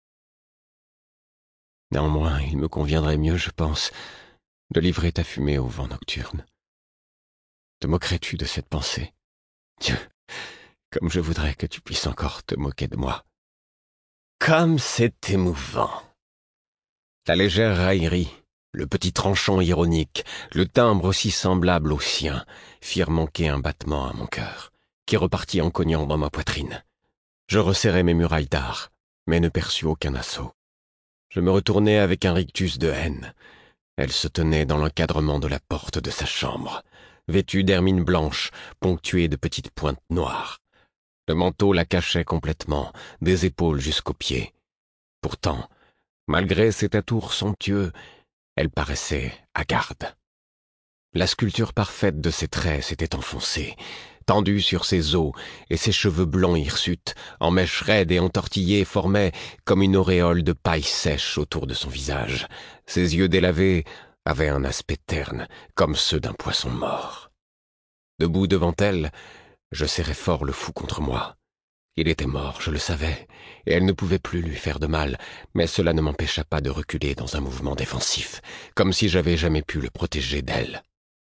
Néanmoins, il me conviendrait mieux, je pense, de livrer ta fumée au vent nocturne. Te moquerais-tu de cette pensée? Dieu, comme je voudrais que tu puisses encore te moquer de moi. Comme c'est émouvant! La légère raillerie, le petit tranchant ironique, le timbre aussi semblable au sien, firent manquer un battement à mon cœur, qui repartit en cognant dans ma poitrine. Je resserrai mes murailles d'art, mais ne perçus aucun assaut. Je me retournai avec un rictus de haine. Elle se tenait dans l'encadrement de la porte de sa chambre, vêtue d'hermine blanche, ponctuée de petites pointes noires. Le manteau la cachait complètement, des épaules jusqu'aux pieds. Pourtant, malgré cet atour somptueux, elle paraissait hagarde. La sculpture parfaite de ses traits s'était enfoncée, tendue sur ses os, et ses cheveux blancs hirsutes, en mèches raides et entortillées, formaient comme une auréole de paille sèche autour de son visage. Ses yeux délavés avaient un aspect terne, comme ceux d'un poisson mort. Debout devant elle, je serrai fort le fou contre moi. Il était mort, je le savais, et elle ne pouvait plus lui faire de mal, mais cela ne m'empêcha pas de reculer dans un mouvement défensif, comme si j'avais jamais pu le protéger d'elle.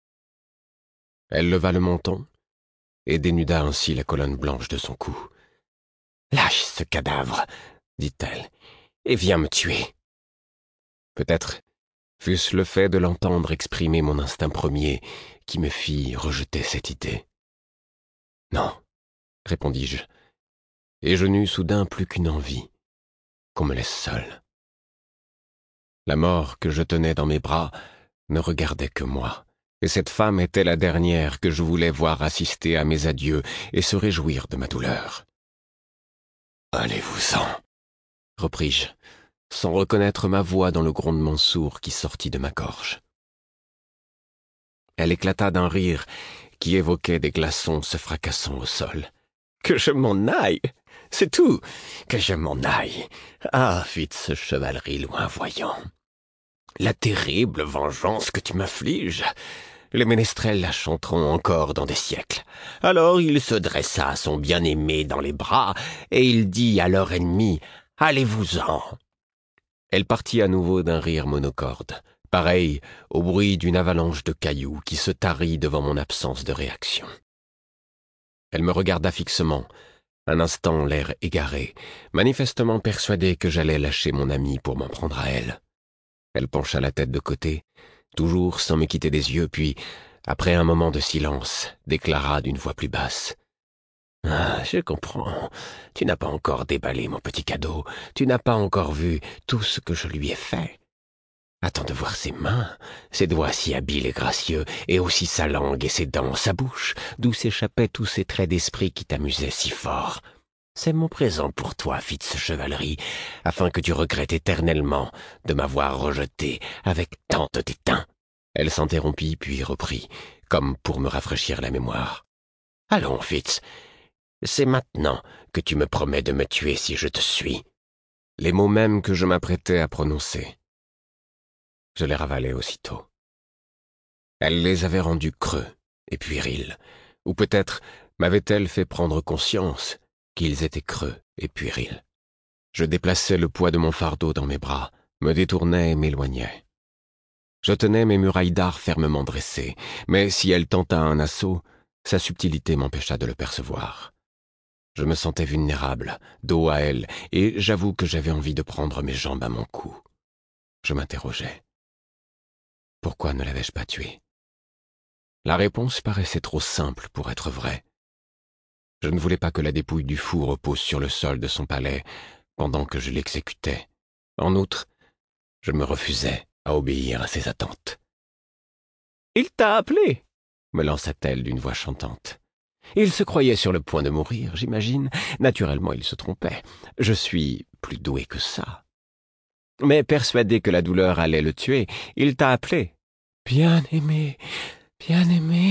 Elle leva le menton et dénuda ainsi la colonne blanche de son cou. « Lâche ce cadavre, dit-elle, et viens me tuer. » Peut-être fut-ce le fait de l'entendre exprimer mon instinct premier qui me fit rejeter cette idée. « Non, répondis-je, et je n'eus soudain plus qu'une envie, qu'on me laisse seul. La mort que je tenais dans mes bras ne regardait que moi, et cette femme était la dernière que je voulais voir assister à mes adieux et se réjouir de ma douleur. « Allez-vous-en, » repris-je, sans reconnaître ma voix dans le grondement sourd qui sortit de ma gorge. Elle éclata d'un rire qui évoquait des glaçons se fracassant au sol. « Que je m'en aille! C'est tout! Que je m'en aille! Ah, vite ce chevalerie loin voyant! La terrible vengeance que tu m'affliges! Les ménestrels la chanteront encore dans des siècles. » Alors il se dressa son bien-aimé dans les bras, et il dit à leur ennemi, « Allez-vous-en !» Elle partit à nouveau d'un rire monocorde, pareil au bruit d'une avalanche de cailloux qui se tarit devant mon absence de réaction. Elle me regarda fixement, un instant l'air égaré, manifestement persuadée que j'allais lâcher mon amie pour m'en prendre à elle. Elle pencha la tête de côté, toujours sans me quitter des yeux, puis, après un moment de silence, déclara d'une voix plus basse. « Ah, je comprends. Tu n'as pas encore déballé mon petit cadeau. Tu n'as pas encore vu tout ce que je lui ai fait. Attends de voir ses mains, ses doigts si habiles et gracieux, et aussi sa langue et ses dents, sa bouche, d'où s'échappaient tous ces traits d'esprit qui t'amusaient si fort. C'est mon présent pour toi, Fitzchevalerie, afin que tu regrettes éternellement de m'avoir rejeté avec tant de dédain. » Elle s'interrompit puis reprit, comme pour me rafraîchir la mémoire. « Allons, Fitz, c'est maintenant que tu me promets de me tuer si je te suis. » Les mots mêmes que je m'apprêtais à prononcer. Je les ravalai aussitôt. Elle les avait rendus creux et puérils, ou peut-être m'avait-elle fait prendre conscience qu'ils étaient creux et puérils. Je déplaçais le poids de mon fardeau dans mes bras, me détournais et m'éloignais. Je tenais mes murailles d'art fermement dressées, mais si elle tenta un assaut, sa subtilité m'empêcha de le percevoir. Je me sentais vulnérable, dos à elle, et j'avoue que j'avais envie de prendre mes jambes à mon cou. Je m'interrogeais. Pourquoi ne l'avais-je pas tuée? La réponse paraissait trop simple pour être vraie. Je ne voulais pas que la dépouille du fou repose sur le sol de son palais pendant que je l'exécutais. En outre, je me refusais à obéir à ses attentes. « Il t'a appelé !» me lança-t-elle d'une voix chantante. Il se croyait sur le point de mourir, j'imagine. Naturellement, il se trompait. Je suis plus doué que ça. Mais persuadé que la douleur allait le tuer, il t'a appelé. « Bien-aimé, bien-aimé !»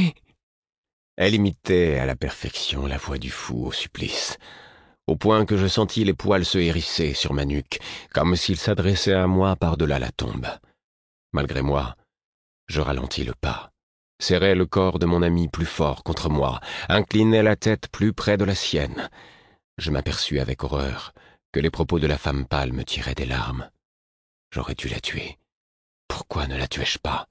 Elle imitait à la perfection la voix du fou au supplice, au point que je sentis les poils se hérisser sur ma nuque, comme s'il s'adressait à moi par-delà la tombe. Malgré moi, je ralentis le pas, serrai le corps de mon ami plus fort contre moi, inclinai la tête plus près de la sienne. Je m'aperçus avec horreur que les propos de la femme pâle me tiraient des larmes. J'aurais dû la tuer. Pourquoi ne la tuais-je pas?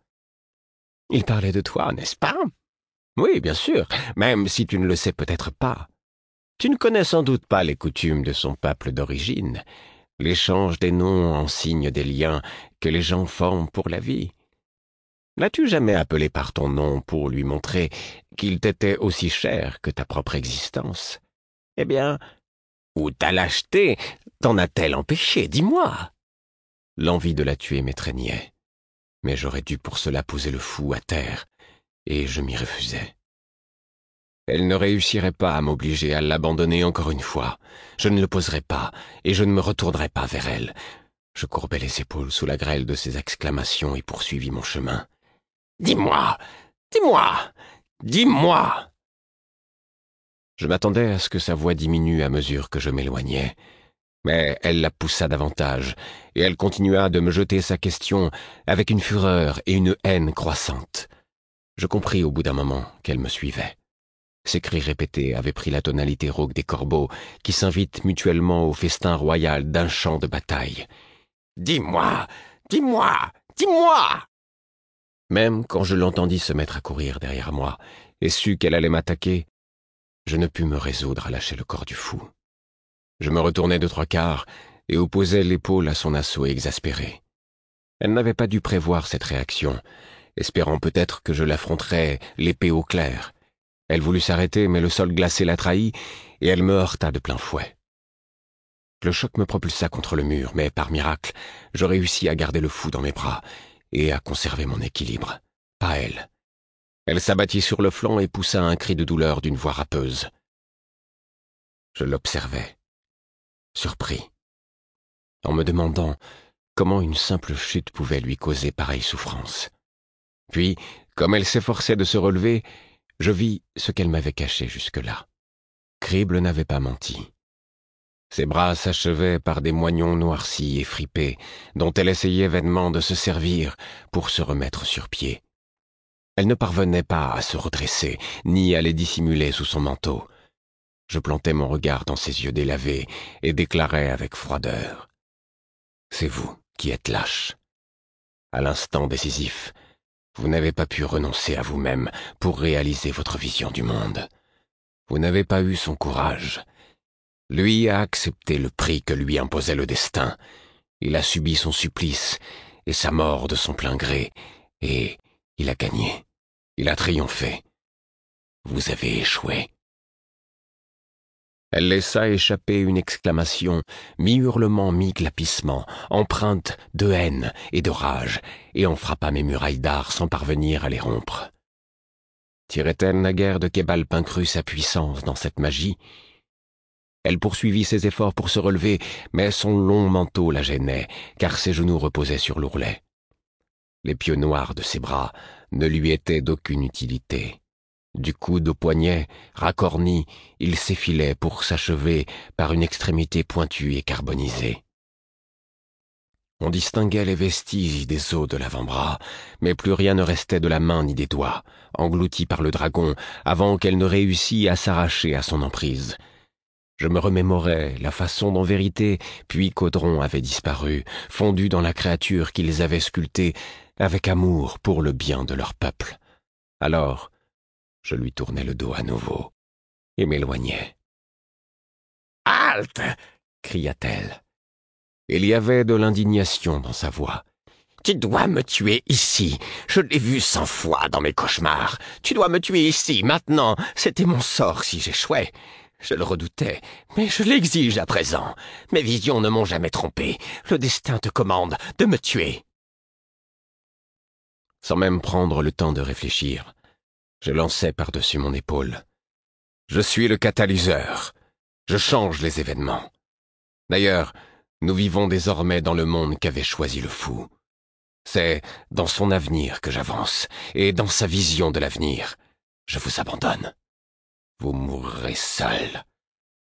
Il parlait de toi, n'est-ce pas? Oui, bien sûr, même si tu ne le sais peut-être pas. Tu ne connais sans doute pas les coutumes de son peuple d'origine, l'échange des noms en signe des liens que les gens forment pour la vie. N'as-tu jamais appelé par ton nom pour lui montrer qu'il t'était aussi cher que ta propre existence? Eh bien, où ta lâcheté t'en a-t-elle empêché, dis-moi? L'envie de la tuer m'étreignait, mais j'aurais dû pour cela poser le fou à terre, et je m'y refusais. Elle ne réussirait pas à m'obliger à l'abandonner encore une fois. Je ne le poserai pas, et je ne me retournerai pas vers elle. Je courbais les épaules sous la grêle de ses exclamations et poursuivis mon chemin. « Dis-moi, dis-moi, dis-moi !» Je m'attendais à ce que sa voix diminue à mesure que je m'éloignais, mais elle la poussa davantage, et elle continua de me jeter sa question avec une fureur et une haine croissantes. Je compris au bout d'un moment qu'elle me suivait. Ses cris répétés avaient pris la tonalité rauque des corbeaux qui s'invitent mutuellement au festin royal d'un champ de bataille. « Dis-moi, dis-moi, dis-moi !» Même quand je l'entendis se mettre à courir derrière moi et sus qu'elle allait m'attaquer, je ne pus me résoudre à lâcher le corps du fou. Je me retournai de trois quarts et opposai l'épaule à son assaut exaspéré. Elle n'avait pas dû prévoir cette réaction, espérant peut-être que je l'affronterais l'épée au clair. Elle voulut s'arrêter, mais le sol glacé la trahit, et elle me heurta de plein fouet. Le choc me propulsa contre le mur, mais par miracle, je réussis à garder le fou dans mes bras et à conserver mon équilibre. Pas elle. Elle s'abattit sur le flanc et poussa un cri de douleur d'une voix râpeuse. Je l'observais, surpris, en me demandant comment une simple chute pouvait lui causer pareille souffrance. Puis, comme elle s'efforçait de se relever, je vis ce qu'elle m'avait caché jusque-là. Crible n'avait pas menti. Ses bras s'achevaient par des moignons noircis et fripés, dont elle essayait vainement de se servir pour se remettre sur pied. Elle ne parvenait pas à se redresser, ni à les dissimuler sous son manteau. Je plantai mon regard dans ses yeux délavés et déclarai avec froideur. « C'est vous qui êtes lâche. À l'instant décisif, vous n'avez pas pu renoncer à vous-même pour réaliser votre vision du monde. Vous n'avez pas eu son courage. Lui a accepté le prix que lui imposait le destin. Il a subi son supplice et sa mort de son plein gré, et il a gagné. Il a triomphé. Vous avez échoué. » Elle laissa échapper une exclamation, mi-hurlement, mi-glapissement, empreinte de haine et de rage, et en frappa mes murailles d'art sans parvenir à les rompre. Tirait-elle naguère de Kebal Pincru sa puissance dans cette magie? Elle poursuivit ses efforts pour se relever, mais son long manteau la gênait, car ses genoux reposaient sur l'ourlet. Les pieux noirs de ses bras ne lui étaient d'aucune utilité. Du coude au poignet, racorni, il s'effilait pour s'achever par une extrémité pointue et carbonisée. On distinguait les vestiges des os de l'avant-bras, mais plus rien ne restait de la main ni des doigts, engloutis par le dragon, avant qu'elle ne réussît à s'arracher à son emprise. Je me remémorais la façon dont Vérité puis Caudron avaient disparu, fondus dans la créature qu'ils avaient sculptée avec amour pour le bien de leur peuple. Alors, je lui tournai le dos à nouveau et m'éloignai. « Halte !» cria-t-elle. Il y avait de l'indignation dans sa voix. « Tu dois me tuer ici. Je l'ai vu cent fois dans mes cauchemars. Tu dois me tuer ici, maintenant. C'était mon sort si j'échouais. Je le redoutais, mais je l'exige à présent. Mes visions ne m'ont jamais trompé. Le destin te commande de me tuer. » Sans même prendre le temps de réfléchir, je lançai par-dessus mon épaule. « Je suis le catalyseur. Je change les événements. D'ailleurs, nous vivons désormais dans le monde qu'avait choisi le fou. C'est dans son avenir que j'avance, et dans sa vision de l'avenir, je vous abandonne. Vous mourrez seul, lentement. »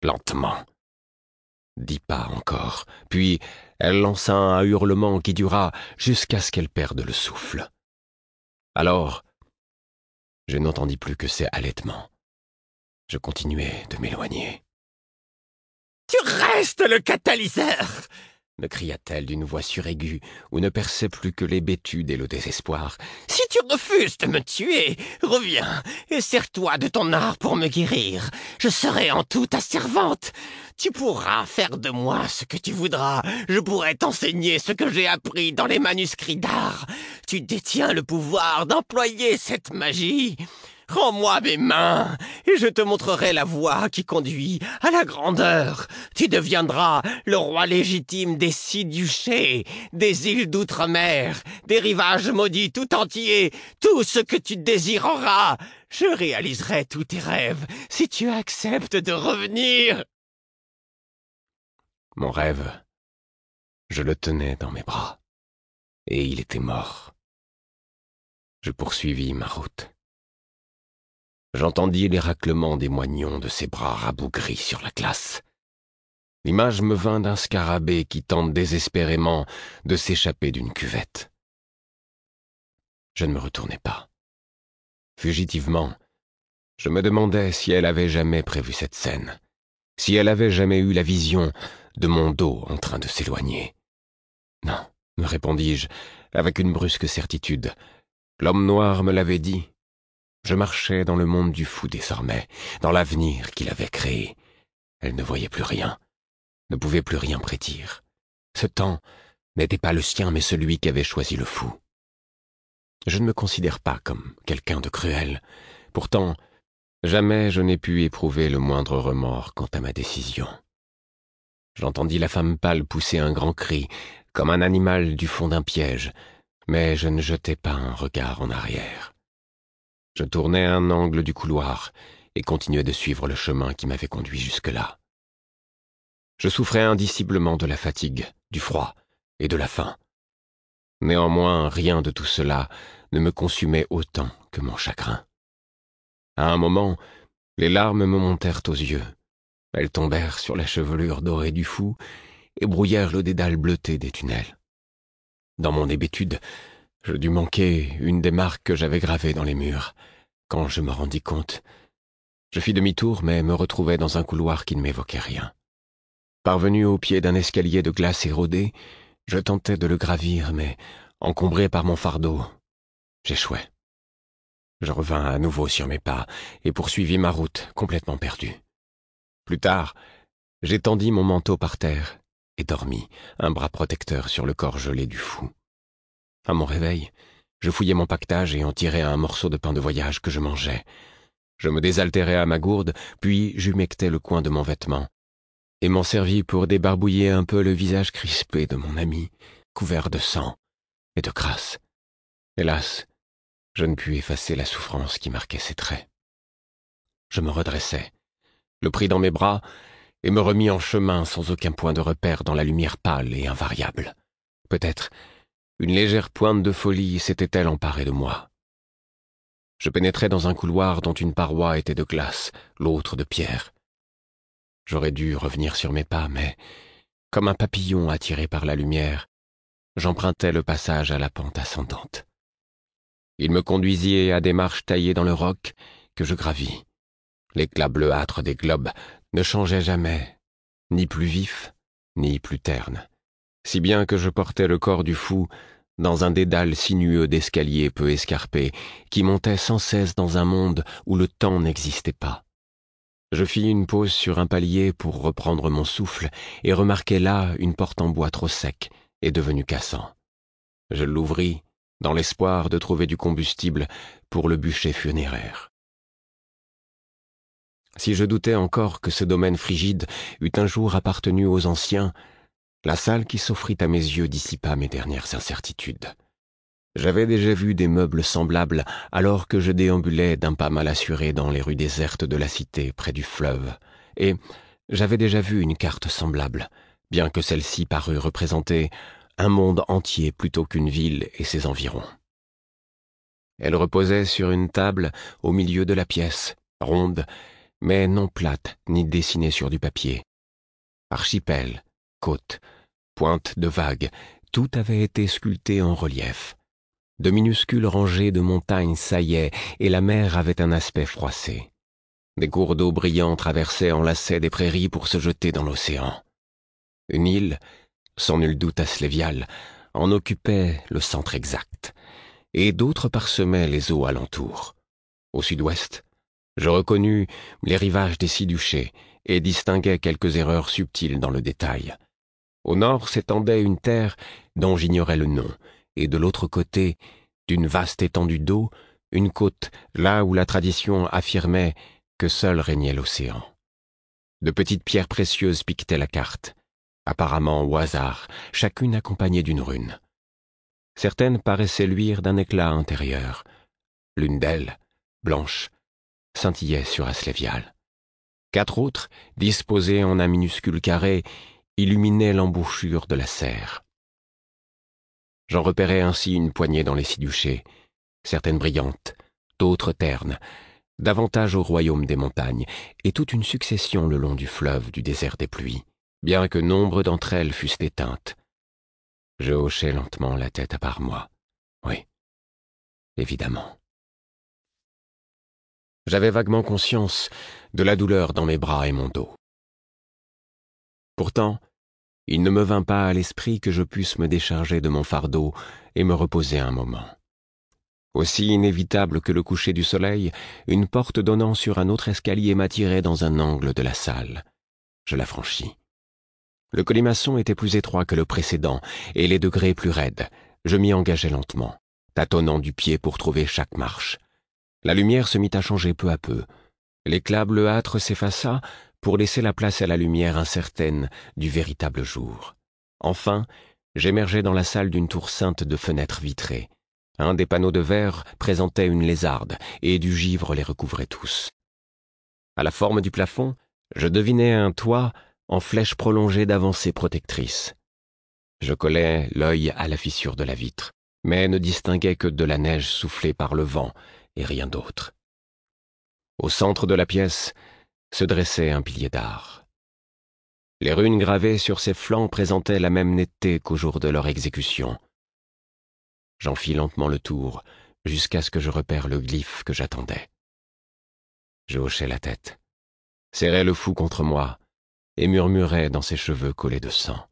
Dix pas encore, puis elle lança un hurlement qui dura jusqu'à ce qu'elle perde le souffle. Alors, je n'entendis plus que ses halètements. Je continuai de m'éloigner. « Tu restes le catalyseur !» me cria-t-elle d'une voix suraiguë, où ne perçaient plus que l'hébétude et le désespoir. « Si tu refuses de me tuer, reviens et sers-toi de ton art pour me guérir. Je serai en tout ta servante. Tu pourras faire de moi ce que tu voudras. Je pourrai t'enseigner ce que j'ai appris dans les manuscrits d'art. Tu détiens le pouvoir d'employer cette magie. Rends-moi mes mains, et je te montrerai la voie qui conduit à la grandeur. Tu deviendras le roi légitime des six duchés, des îles d'outre-mer, des rivages maudits tout entiers, tout ce que tu désireras. Je réaliserai tous tes rêves si tu acceptes de revenir. » Mon rêve, je le tenais dans mes bras, et il était mort. Je poursuivis ma route. J'entendis les raclements des moignons de ses bras rabougris sur la glace. L'image me vint d'un scarabée qui tente désespérément de s'échapper d'une cuvette. Je ne me retournai pas. Fugitivement, je me demandais si elle avait jamais prévu cette scène, si elle avait jamais eu la vision de mon dos en train de s'éloigner. Non, me répondis-je, avec une brusque certitude. L'homme noir me l'avait dit. Je marchais dans le monde du fou désormais, dans l'avenir qu'il avait créé. Elle ne voyait plus rien, ne pouvait plus rien prédire. Ce temps n'était pas le sien, mais celui qu'avait choisi le fou. Je ne me considère pas comme quelqu'un de cruel. Pourtant, jamais je n'ai pu éprouver le moindre remords quant à ma décision. J'entendis la femme pâle pousser un grand cri, comme un animal du fond d'un piège, mais je ne jetai pas un regard en arrière. Je tournai un angle du couloir et continuai de suivre le chemin qui m'avait conduit jusque-là. Je souffrais indiciblement de la fatigue, du froid et de la faim. Néanmoins, rien de tout cela ne me consumait autant que mon chagrin. À un moment, les larmes me montèrent aux yeux. Elles tombèrent sur la chevelure dorée du fou et brouillèrent le dédale bleuté des tunnels. Dans mon hébétude, Je dus manquer une des marques que j'avais gravées dans les murs. Quand je me rendis compte, je fis demi-tour, mais me retrouvai dans un couloir qui ne m'évoquait rien. Parvenu au pied d'un escalier de glace érodé, je tentai de le gravir, mais, encombré par mon fardeau, j'échouai. Je revins à nouveau sur mes pas et poursuivis ma route, complètement perdue. Plus tard, j'étendis mon manteau par terre et dormis, un bras protecteur sur le corps gelé du fou. À mon réveil, je fouillai mon paquetage et en tirai un morceau de pain de voyage que je mangeai. Je me désaltérai à ma gourde, puis j'humectai le coin de mon vêtement, et m'en servis pour débarbouiller un peu le visage crispé de mon ami, couvert de sang et de crasse. Hélas, je ne pus effacer la souffrance qui marquait ses traits. Je me redressai, le pris dans mes bras, et me remis en chemin sans aucun point de repère dans la lumière pâle et invariable. Peut-être une légère pointe de folie s'était-elle emparée de moi. Je pénétrai dans un couloir dont une paroi était de glace, l'autre de pierre. J'aurais dû revenir sur mes pas, mais, comme un papillon attiré par la lumière, j'empruntai le passage à la pente ascendante. Il me conduisit à des marches taillées dans le roc que je gravis. L'éclat bleuâtre des globes ne changeait jamais, ni plus vif, ni plus terne, si bien que je portais le corps du fou dans un dédale sinueux d'escaliers peu escarpés qui montait sans cesse dans un monde où le temps n'existait pas. Je fis une pause sur un palier pour reprendre mon souffle et remarquai là une porte en bois trop sec et devenue cassant. Je l'ouvris dans l'espoir de trouver du combustible pour le bûcher funéraire. Si je doutais encore que ce domaine frigide eût un jour appartenu aux anciens, la salle qui s'offrit à mes yeux dissipa mes dernières incertitudes. J'avais déjà vu des meubles semblables alors que je déambulais d'un pas mal assuré dans les rues désertes de la cité près du fleuve, et j'avais déjà vu une carte semblable, bien que celle-ci parût représenter un monde entier plutôt qu'une ville et ses environs. Elle reposait sur une table au milieu de la pièce, ronde, mais non plate ni dessinée sur du papier. Archipel, côte, pointe de vagues, tout avait été sculpté en relief. De minuscules rangées de montagnes saillaient et la mer avait un aspect froissé. Des cours d'eau brillants traversaient en lacets des prairies pour se jeter dans l'océan. Une île, sans nul doute Asclépiale, en occupait le centre exact, et d'autres parsemaient les eaux alentours. Au sud-ouest, je reconnus les rivages des Six-Duchés et distinguai quelques erreurs subtiles dans le détail. Au nord s'étendait une terre dont j'ignorais le nom, et de l'autre côté, d'une vaste étendue d'eau, une côte là où la tradition affirmait que seul régnait l'océan. De petites pierres précieuses piquetaient la carte, apparemment au hasard, chacune accompagnée d'une rune. Certaines paraissaient luire d'un éclat intérieur. L'une d'elles, blanche, scintillait sur Asclépiale. Quatre autres, disposées en un minuscule carré, illuminaient l'embouchure de la serre. J'en repérai ainsi une poignée dans les Six-Duchés, certaines brillantes, d'autres ternes, davantage au royaume des montagnes, et toute une succession le long du fleuve du désert des pluies, bien que nombre d'entre elles fussent éteintes. Je hochai lentement la tête à part moi. Oui, évidemment. J'avais vaguement conscience de la douleur dans mes bras et mon dos. Pourtant, il ne me vint pas à l'esprit que je pusse me décharger de mon fardeau et me reposer un moment. Aussi inévitable que le coucher du soleil, une porte donnant sur un autre escalier m'attirait dans un angle de la salle. Je la franchis. Le colimaçon était plus étroit que le précédent et les degrés plus raides. Je m'y engageai lentement, tâtonnant du pied pour trouver chaque marche. La lumière se mit à changer peu à peu. L'éclat bleuâtre s'effaça pour laisser la place à la lumière incertaine du véritable jour. Enfin, j'émergeai dans la salle d'une tour ceinte de fenêtres vitrées. Un des panneaux de verre présentait une lézarde, et du givre les recouvrait tous. À la forme du plafond, je devinais un toit en flèche prolongée d'avancées protectrices. Je collai l'œil à la fissure de la vitre, mais ne distinguais que de la neige soufflée par le vent et rien d'autre. Au centre de la pièce se dressait un pilier d'art. Les runes gravées sur ses flancs présentaient la même netteté qu'au jour de leur exécution. J'en fis lentement le tour, jusqu'à ce que je repère le glyphe que j'attendais. Je hochai la tête, serrai le fou contre moi, et murmurai dans ses cheveux collés de sang.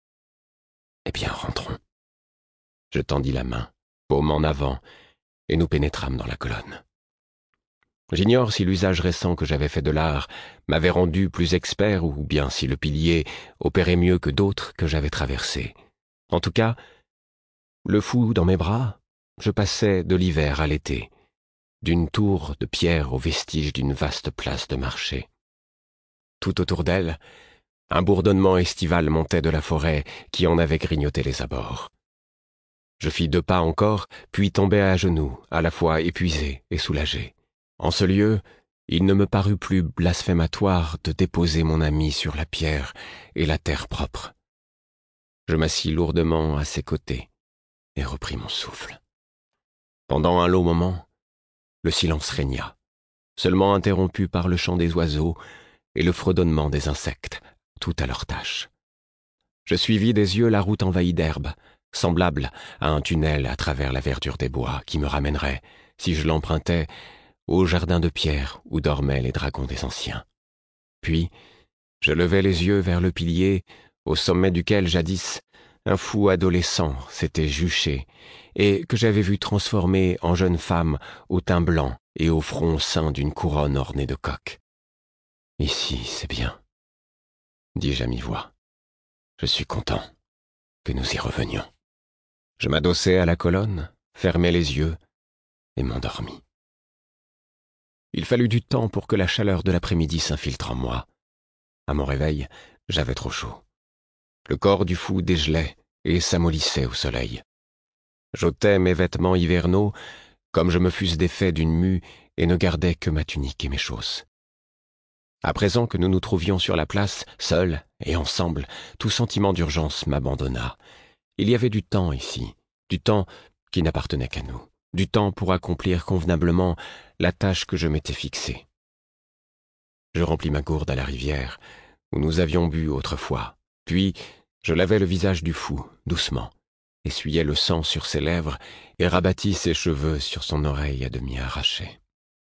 « Eh bien, rentrons. » Je tendis la main, paume en avant, et nous pénétrâmes dans la colonne. J'ignore si l'usage récent que j'avais fait de l'art m'avait rendu plus expert ou bien si le pilier opérait mieux que d'autres que j'avais traversés. En tout cas, le fou dans mes bras, je passais de l'hiver à l'été, d'une tour de pierre aux vestiges d'une vaste place de marché. Tout autour d'elle, un bourdonnement estival montait de la forêt qui en avait grignoté les abords. Je fis deux pas encore, puis tombai à genoux, à la fois épuisé et soulagé. En ce lieu, il ne me parut plus blasphématoire de déposer mon ami sur la pierre et la terre propre. Je m'assis lourdement à ses côtés et repris mon souffle. Pendant un long moment, le silence régna, seulement interrompu par le chant des oiseaux et le fredonnement des insectes, tout à leur tâche. Je suivis des yeux la route envahie d'herbe, semblable à un tunnel à travers la verdure des bois qui me ramènerait, si je l'empruntais, au jardin de pierre où dormaient les dragons des anciens. Puis, je levai les yeux vers le pilier, au sommet duquel, jadis, un fou adolescent s'était juché, et que j'avais vu transformé en jeune femme au teint blanc et au front ceint d'une couronne ornée de coques. « Ici, c'est bien, » dis-je à mi-voix. « Je suis content que nous y revenions. » Je m'adossai à la colonne, fermai les yeux et m'endormis. Il fallut du temps pour que la chaleur de l'après-midi s'infiltre en moi. À mon réveil, j'avais trop chaud. Le corps du fou dégelait et s'amollissait au soleil. J'ôtais mes vêtements hivernaux, comme je me fusse défait d'une mue et ne gardais que ma tunique et mes chausses. À présent que nous nous trouvions sur la place, seuls et ensemble, tout sentiment d'urgence m'abandonna. Il y avait du temps ici, du temps qui n'appartenait qu'à nous, du temps pour accomplir convenablement la tâche que je m'étais fixée. Je remplis ma gourde à la rivière, où nous avions bu autrefois, puis je lavai le visage du fou, doucement, essuyai le sang sur ses lèvres et rabattis ses cheveux sur son oreille à demi arrachée.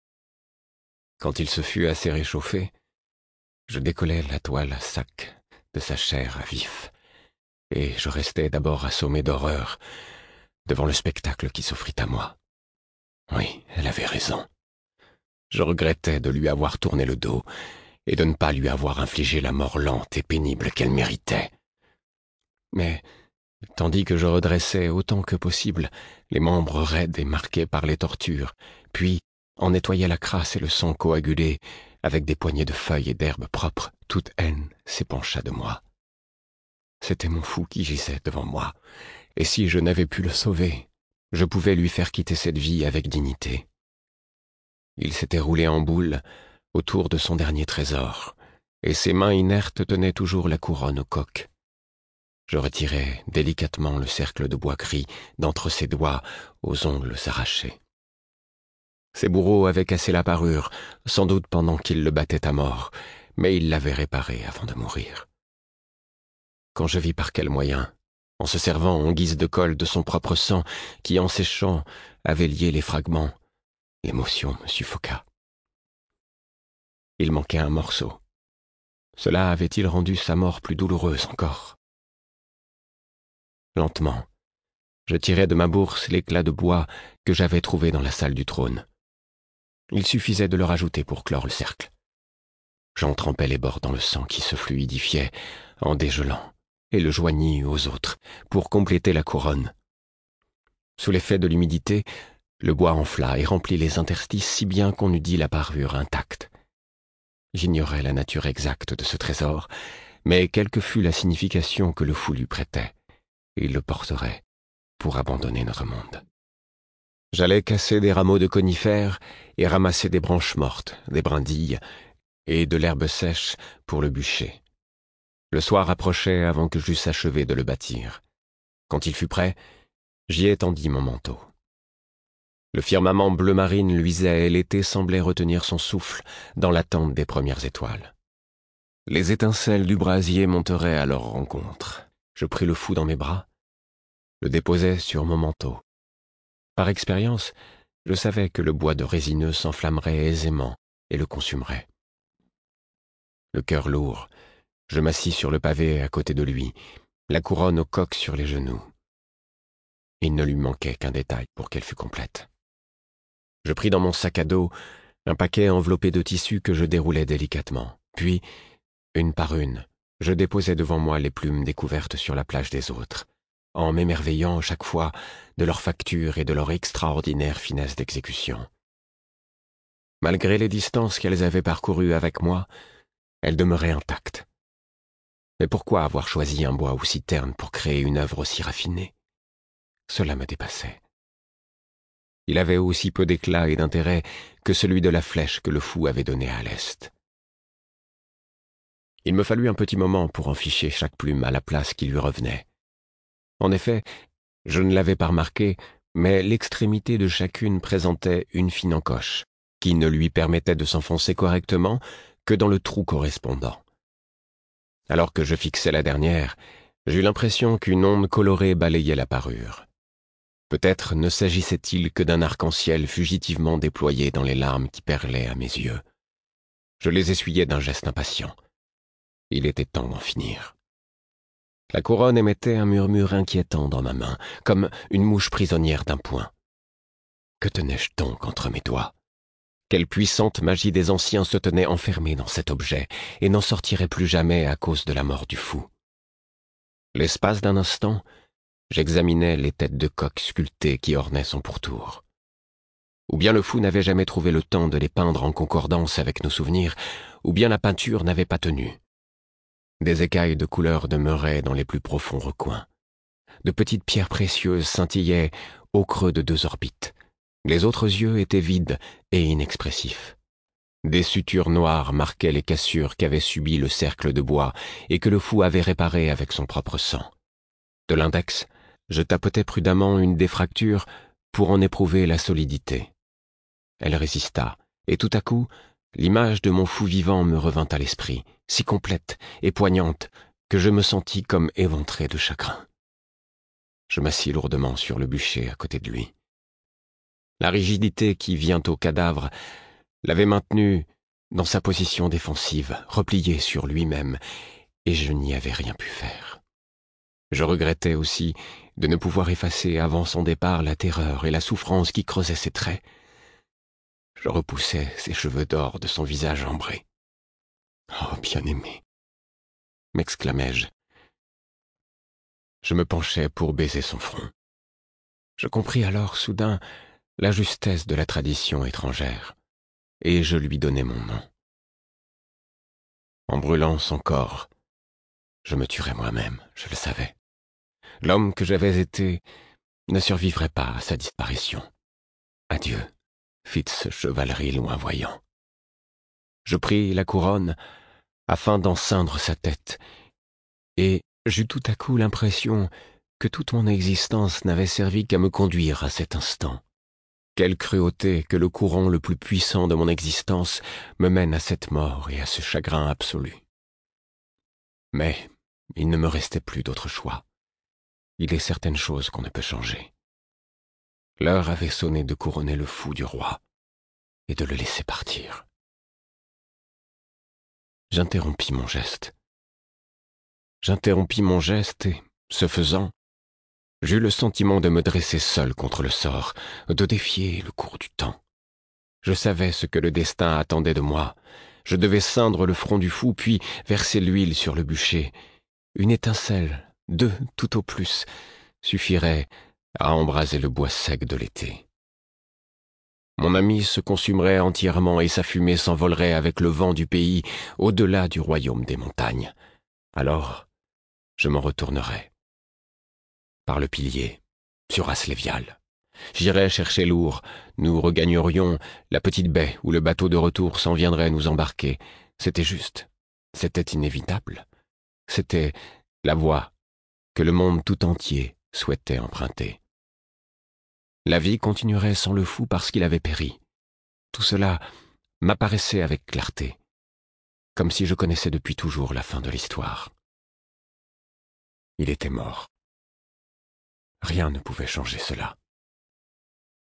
Quand il se fut assez réchauffé, je décollai la toile sac de sa chair à vif, et je restai d'abord assommé d'horreur devant le spectacle qui s'offrit à moi. Oui, elle avait raison. Je regrettais de lui avoir tourné le dos et de ne pas lui avoir infligé la mort lente et pénible qu'elle méritait. Mais, tandis que je redressais autant que possible les membres raides et marqués par les tortures, puis en nettoyais la crasse et le sang coagulé avec des poignées de feuilles et d'herbes propres, toute haine s'épancha de moi. C'était mon fou qui gisait devant moi, et si je n'avais pu le sauver, je pouvais lui faire quitter cette vie avec dignité. Il s'était roulé en boule autour de son dernier trésor, et ses mains inertes tenaient toujours la couronne au coq. Je retirai délicatement le cercle de bois gris d'entre ses doigts aux ongles arrachés. Ses bourreaux avaient cassé la parure, sans doute pendant qu'ils le battaient à mort, mais ils l'avaient réparée avant de mourir. Quand je vis par quel moyen, en se servant en guise de colle de son propre sang, qui en séchant avait lié les fragments, l'émotion me suffoqua. Il manquait un morceau. Cela avait-il rendu sa mort plus douloureuse encore? Lentement, je tirai de ma bourse l'éclat de bois que j'avais trouvé dans la salle du trône. Il suffisait de le rajouter pour clore le cercle. J'en trempai les bords dans le sang qui se fluidifiait en dégelant et le joignis aux autres pour compléter la couronne. Sous l'effet de l'humidité, le bois enfla et remplit les interstices si bien qu'on eût dit la parure intacte. J'ignorais la nature exacte de ce trésor, mais quelle que fût la signification que le fou lui prêtait, il le porterait pour abandonner notre monde. J'allais casser des rameaux de conifères et ramasser des branches mortes, des brindilles et de l'herbe sèche pour le bûcher. Le soir approchait avant que j'eusse achevé de le bâtir. Quand il fut prêt, j'y étendis mon manteau. Le firmament bleu marine luisait et l'été semblait retenir son souffle dans l'attente des premières étoiles. Les étincelles du brasier monteraient à leur rencontre. Je pris le fou dans mes bras, le déposai sur mon manteau Par expérience, je savais que le bois de résineux s'enflammerait aisément et le consumerait. Le cœur lourd, je m'assis sur le pavé à côté de lui, la couronne au coq sur les genoux. Il ne lui manquait qu'un détail pour qu'elle fût complète. Je pris dans mon sac à dos un paquet enveloppé de tissus que je déroulais délicatement. Puis, une par une, je déposais devant moi les plumes découvertes sur la plage des autres, en m'émerveillant chaque fois de leur facture et de leur extraordinaire finesse d'exécution. Malgré les distances qu'elles avaient parcourues avec moi, elles demeuraient intactes. Mais pourquoi avoir choisi un bois aussi terne pour créer une œuvre aussi raffinée? Cela me dépassait. Il avait aussi peu d'éclat et d'intérêt que celui de la flèche que le fou avait donnée à l'est. Il me fallut un petit moment pour en ficher chaque plume à la place qui lui revenait. En effet, je ne l'avais pas remarqué, mais l'extrémité de chacune présentait une fine encoche, qui ne lui permettait de s'enfoncer correctement que dans le trou correspondant. Alors que je fixais la dernière, j'eus l'impression qu'une onde colorée balayait la parure. Peut-être ne s'agissait-il que d'un arc-en-ciel fugitivement déployé dans les larmes qui perlaient à mes yeux. Je les essuyais d'un geste impatient. Il était temps d'en finir. La couronne émettait un murmure inquiétant dans ma main, comme une mouche prisonnière d'un poing. Que tenais-je donc entre mes doigts? Quelle puissante magie des anciens se tenait enfermée dans cet objet et n'en sortirait plus jamais à cause de la mort du fou? L'espace d'un instant, j'examinais les têtes de coq sculptées qui ornaient son pourtour. Ou bien le fou n'avait jamais trouvé le temps de les peindre en concordance avec nos souvenirs, ou bien la peinture n'avait pas tenu. Des écailles de couleur demeuraient dans les plus profonds recoins. De petites pierres précieuses scintillaient au creux de deux orbites. Les autres yeux étaient vides et inexpressifs. Des sutures noires marquaient les cassures qu'avait subies le cercle de bois et que le fou avait réparé avec son propre sang. De l'index, je tapotai prudemment une des fractures pour en éprouver la solidité. Elle résista, et tout à coup, l'image de mon fou vivant me revint à l'esprit, si complète et poignante que je me sentis comme éventré de chagrin. Je m'assis lourdement sur le bûcher à côté de lui. La rigidité qui vient au cadavre l'avait maintenu dans sa position défensive, replié sur lui-même, et je n'y avais rien pu faire. Je regrettais aussi de ne pouvoir effacer avant son départ la terreur et la souffrance qui creusaient ses traits. Je repoussais ses cheveux d'or de son visage ambré. « Oh, bien-aimé !» m'exclamai-je. Je me penchai pour baiser son front. Je compris alors soudain la justesse de la tradition étrangère, et je lui donnai mon nom. En brûlant son corps, je me tuerais moi-même, je le savais. L'homme que j'avais été ne survivrait pas à sa disparition. Adieu, Fitz chevalerie loin voyant. Je pris la couronne afin d'en ceindre sa tête, et j'eus tout à coup l'impression que toute mon existence n'avait servi qu'à me conduire à cet instant. Quelle cruauté que le courant le plus puissant de mon existence me mène à cette mort et à ce chagrin absolu. Mais il ne me restait plus d'autre choix. Il est certaines choses qu'on ne peut changer. L'heure avait sonné de couronner le fou du roi et de le laisser partir. J'interrompis mon geste. J'interrompis mon geste et, ce faisant, j'eus le sentiment de me dresser seul contre le sort, de défier le cours du temps. Je savais ce que le destin attendait de moi. Je devais ceindre le front du fou, puis verser l'huile sur le bûcher. Une étincelle, deux tout au plus, suffirait à embraser le bois sec de l'été. Mon ami se consumerait entièrement et sa fumée s'envolerait avec le vent du pays au-delà du royaume des montagnes. Alors, je m'en retournerais. Par le pilier, sur Aslévial. J'irais chercher l'our, nous regagnerions la petite baie où le bateau de retour s'en viendrait nous embarquer. C'était juste, c'était inévitable. C'était la voie que le monde tout entier souhaitait emprunter. La vie continuerait sans le fou parce qu'il avait péri. Tout cela m'apparaissait avec clarté, comme si je connaissais depuis toujours la fin de l'histoire. Il était mort. Rien ne pouvait changer cela.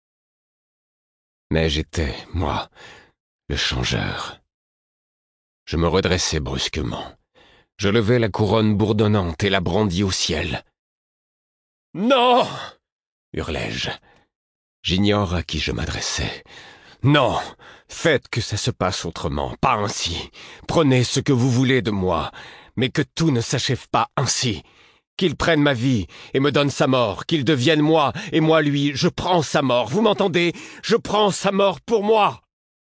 Mais j'étais, moi, le changeur. Je me redressai brusquement. Je levai la couronne bourdonnante et la brandis au ciel. « Non !» hurlai-je. J'ignore à qui je m'adressais. « Non, faites que ça se passe autrement, pas ainsi. Prenez ce que vous voulez de moi, mais que tout ne s'achève pas ainsi. Qu'il prenne ma vie et me donne sa mort, qu'il devienne moi et moi lui, je prends sa mort, vous m'entendez? Je prends sa mort pour moi !»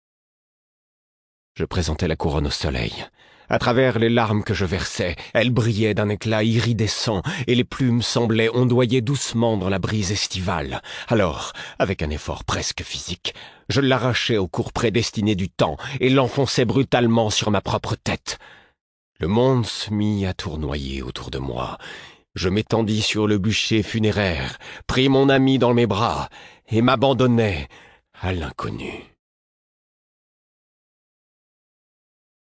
Je présentai la couronne au soleil. À travers les larmes que je versais, elle brillait d'un éclat iridescent et les plumes semblaient ondoyer doucement dans la brise estivale. Alors, avec un effort presque physique, je l'arrachai au cours prédestiné du temps et l'enfonçai brutalement sur ma propre tête. Le monde se mit à tournoyer autour de moi. Je m'étendis sur le bûcher funéraire, pris mon ami dans mes bras et m'abandonnai à l'inconnu.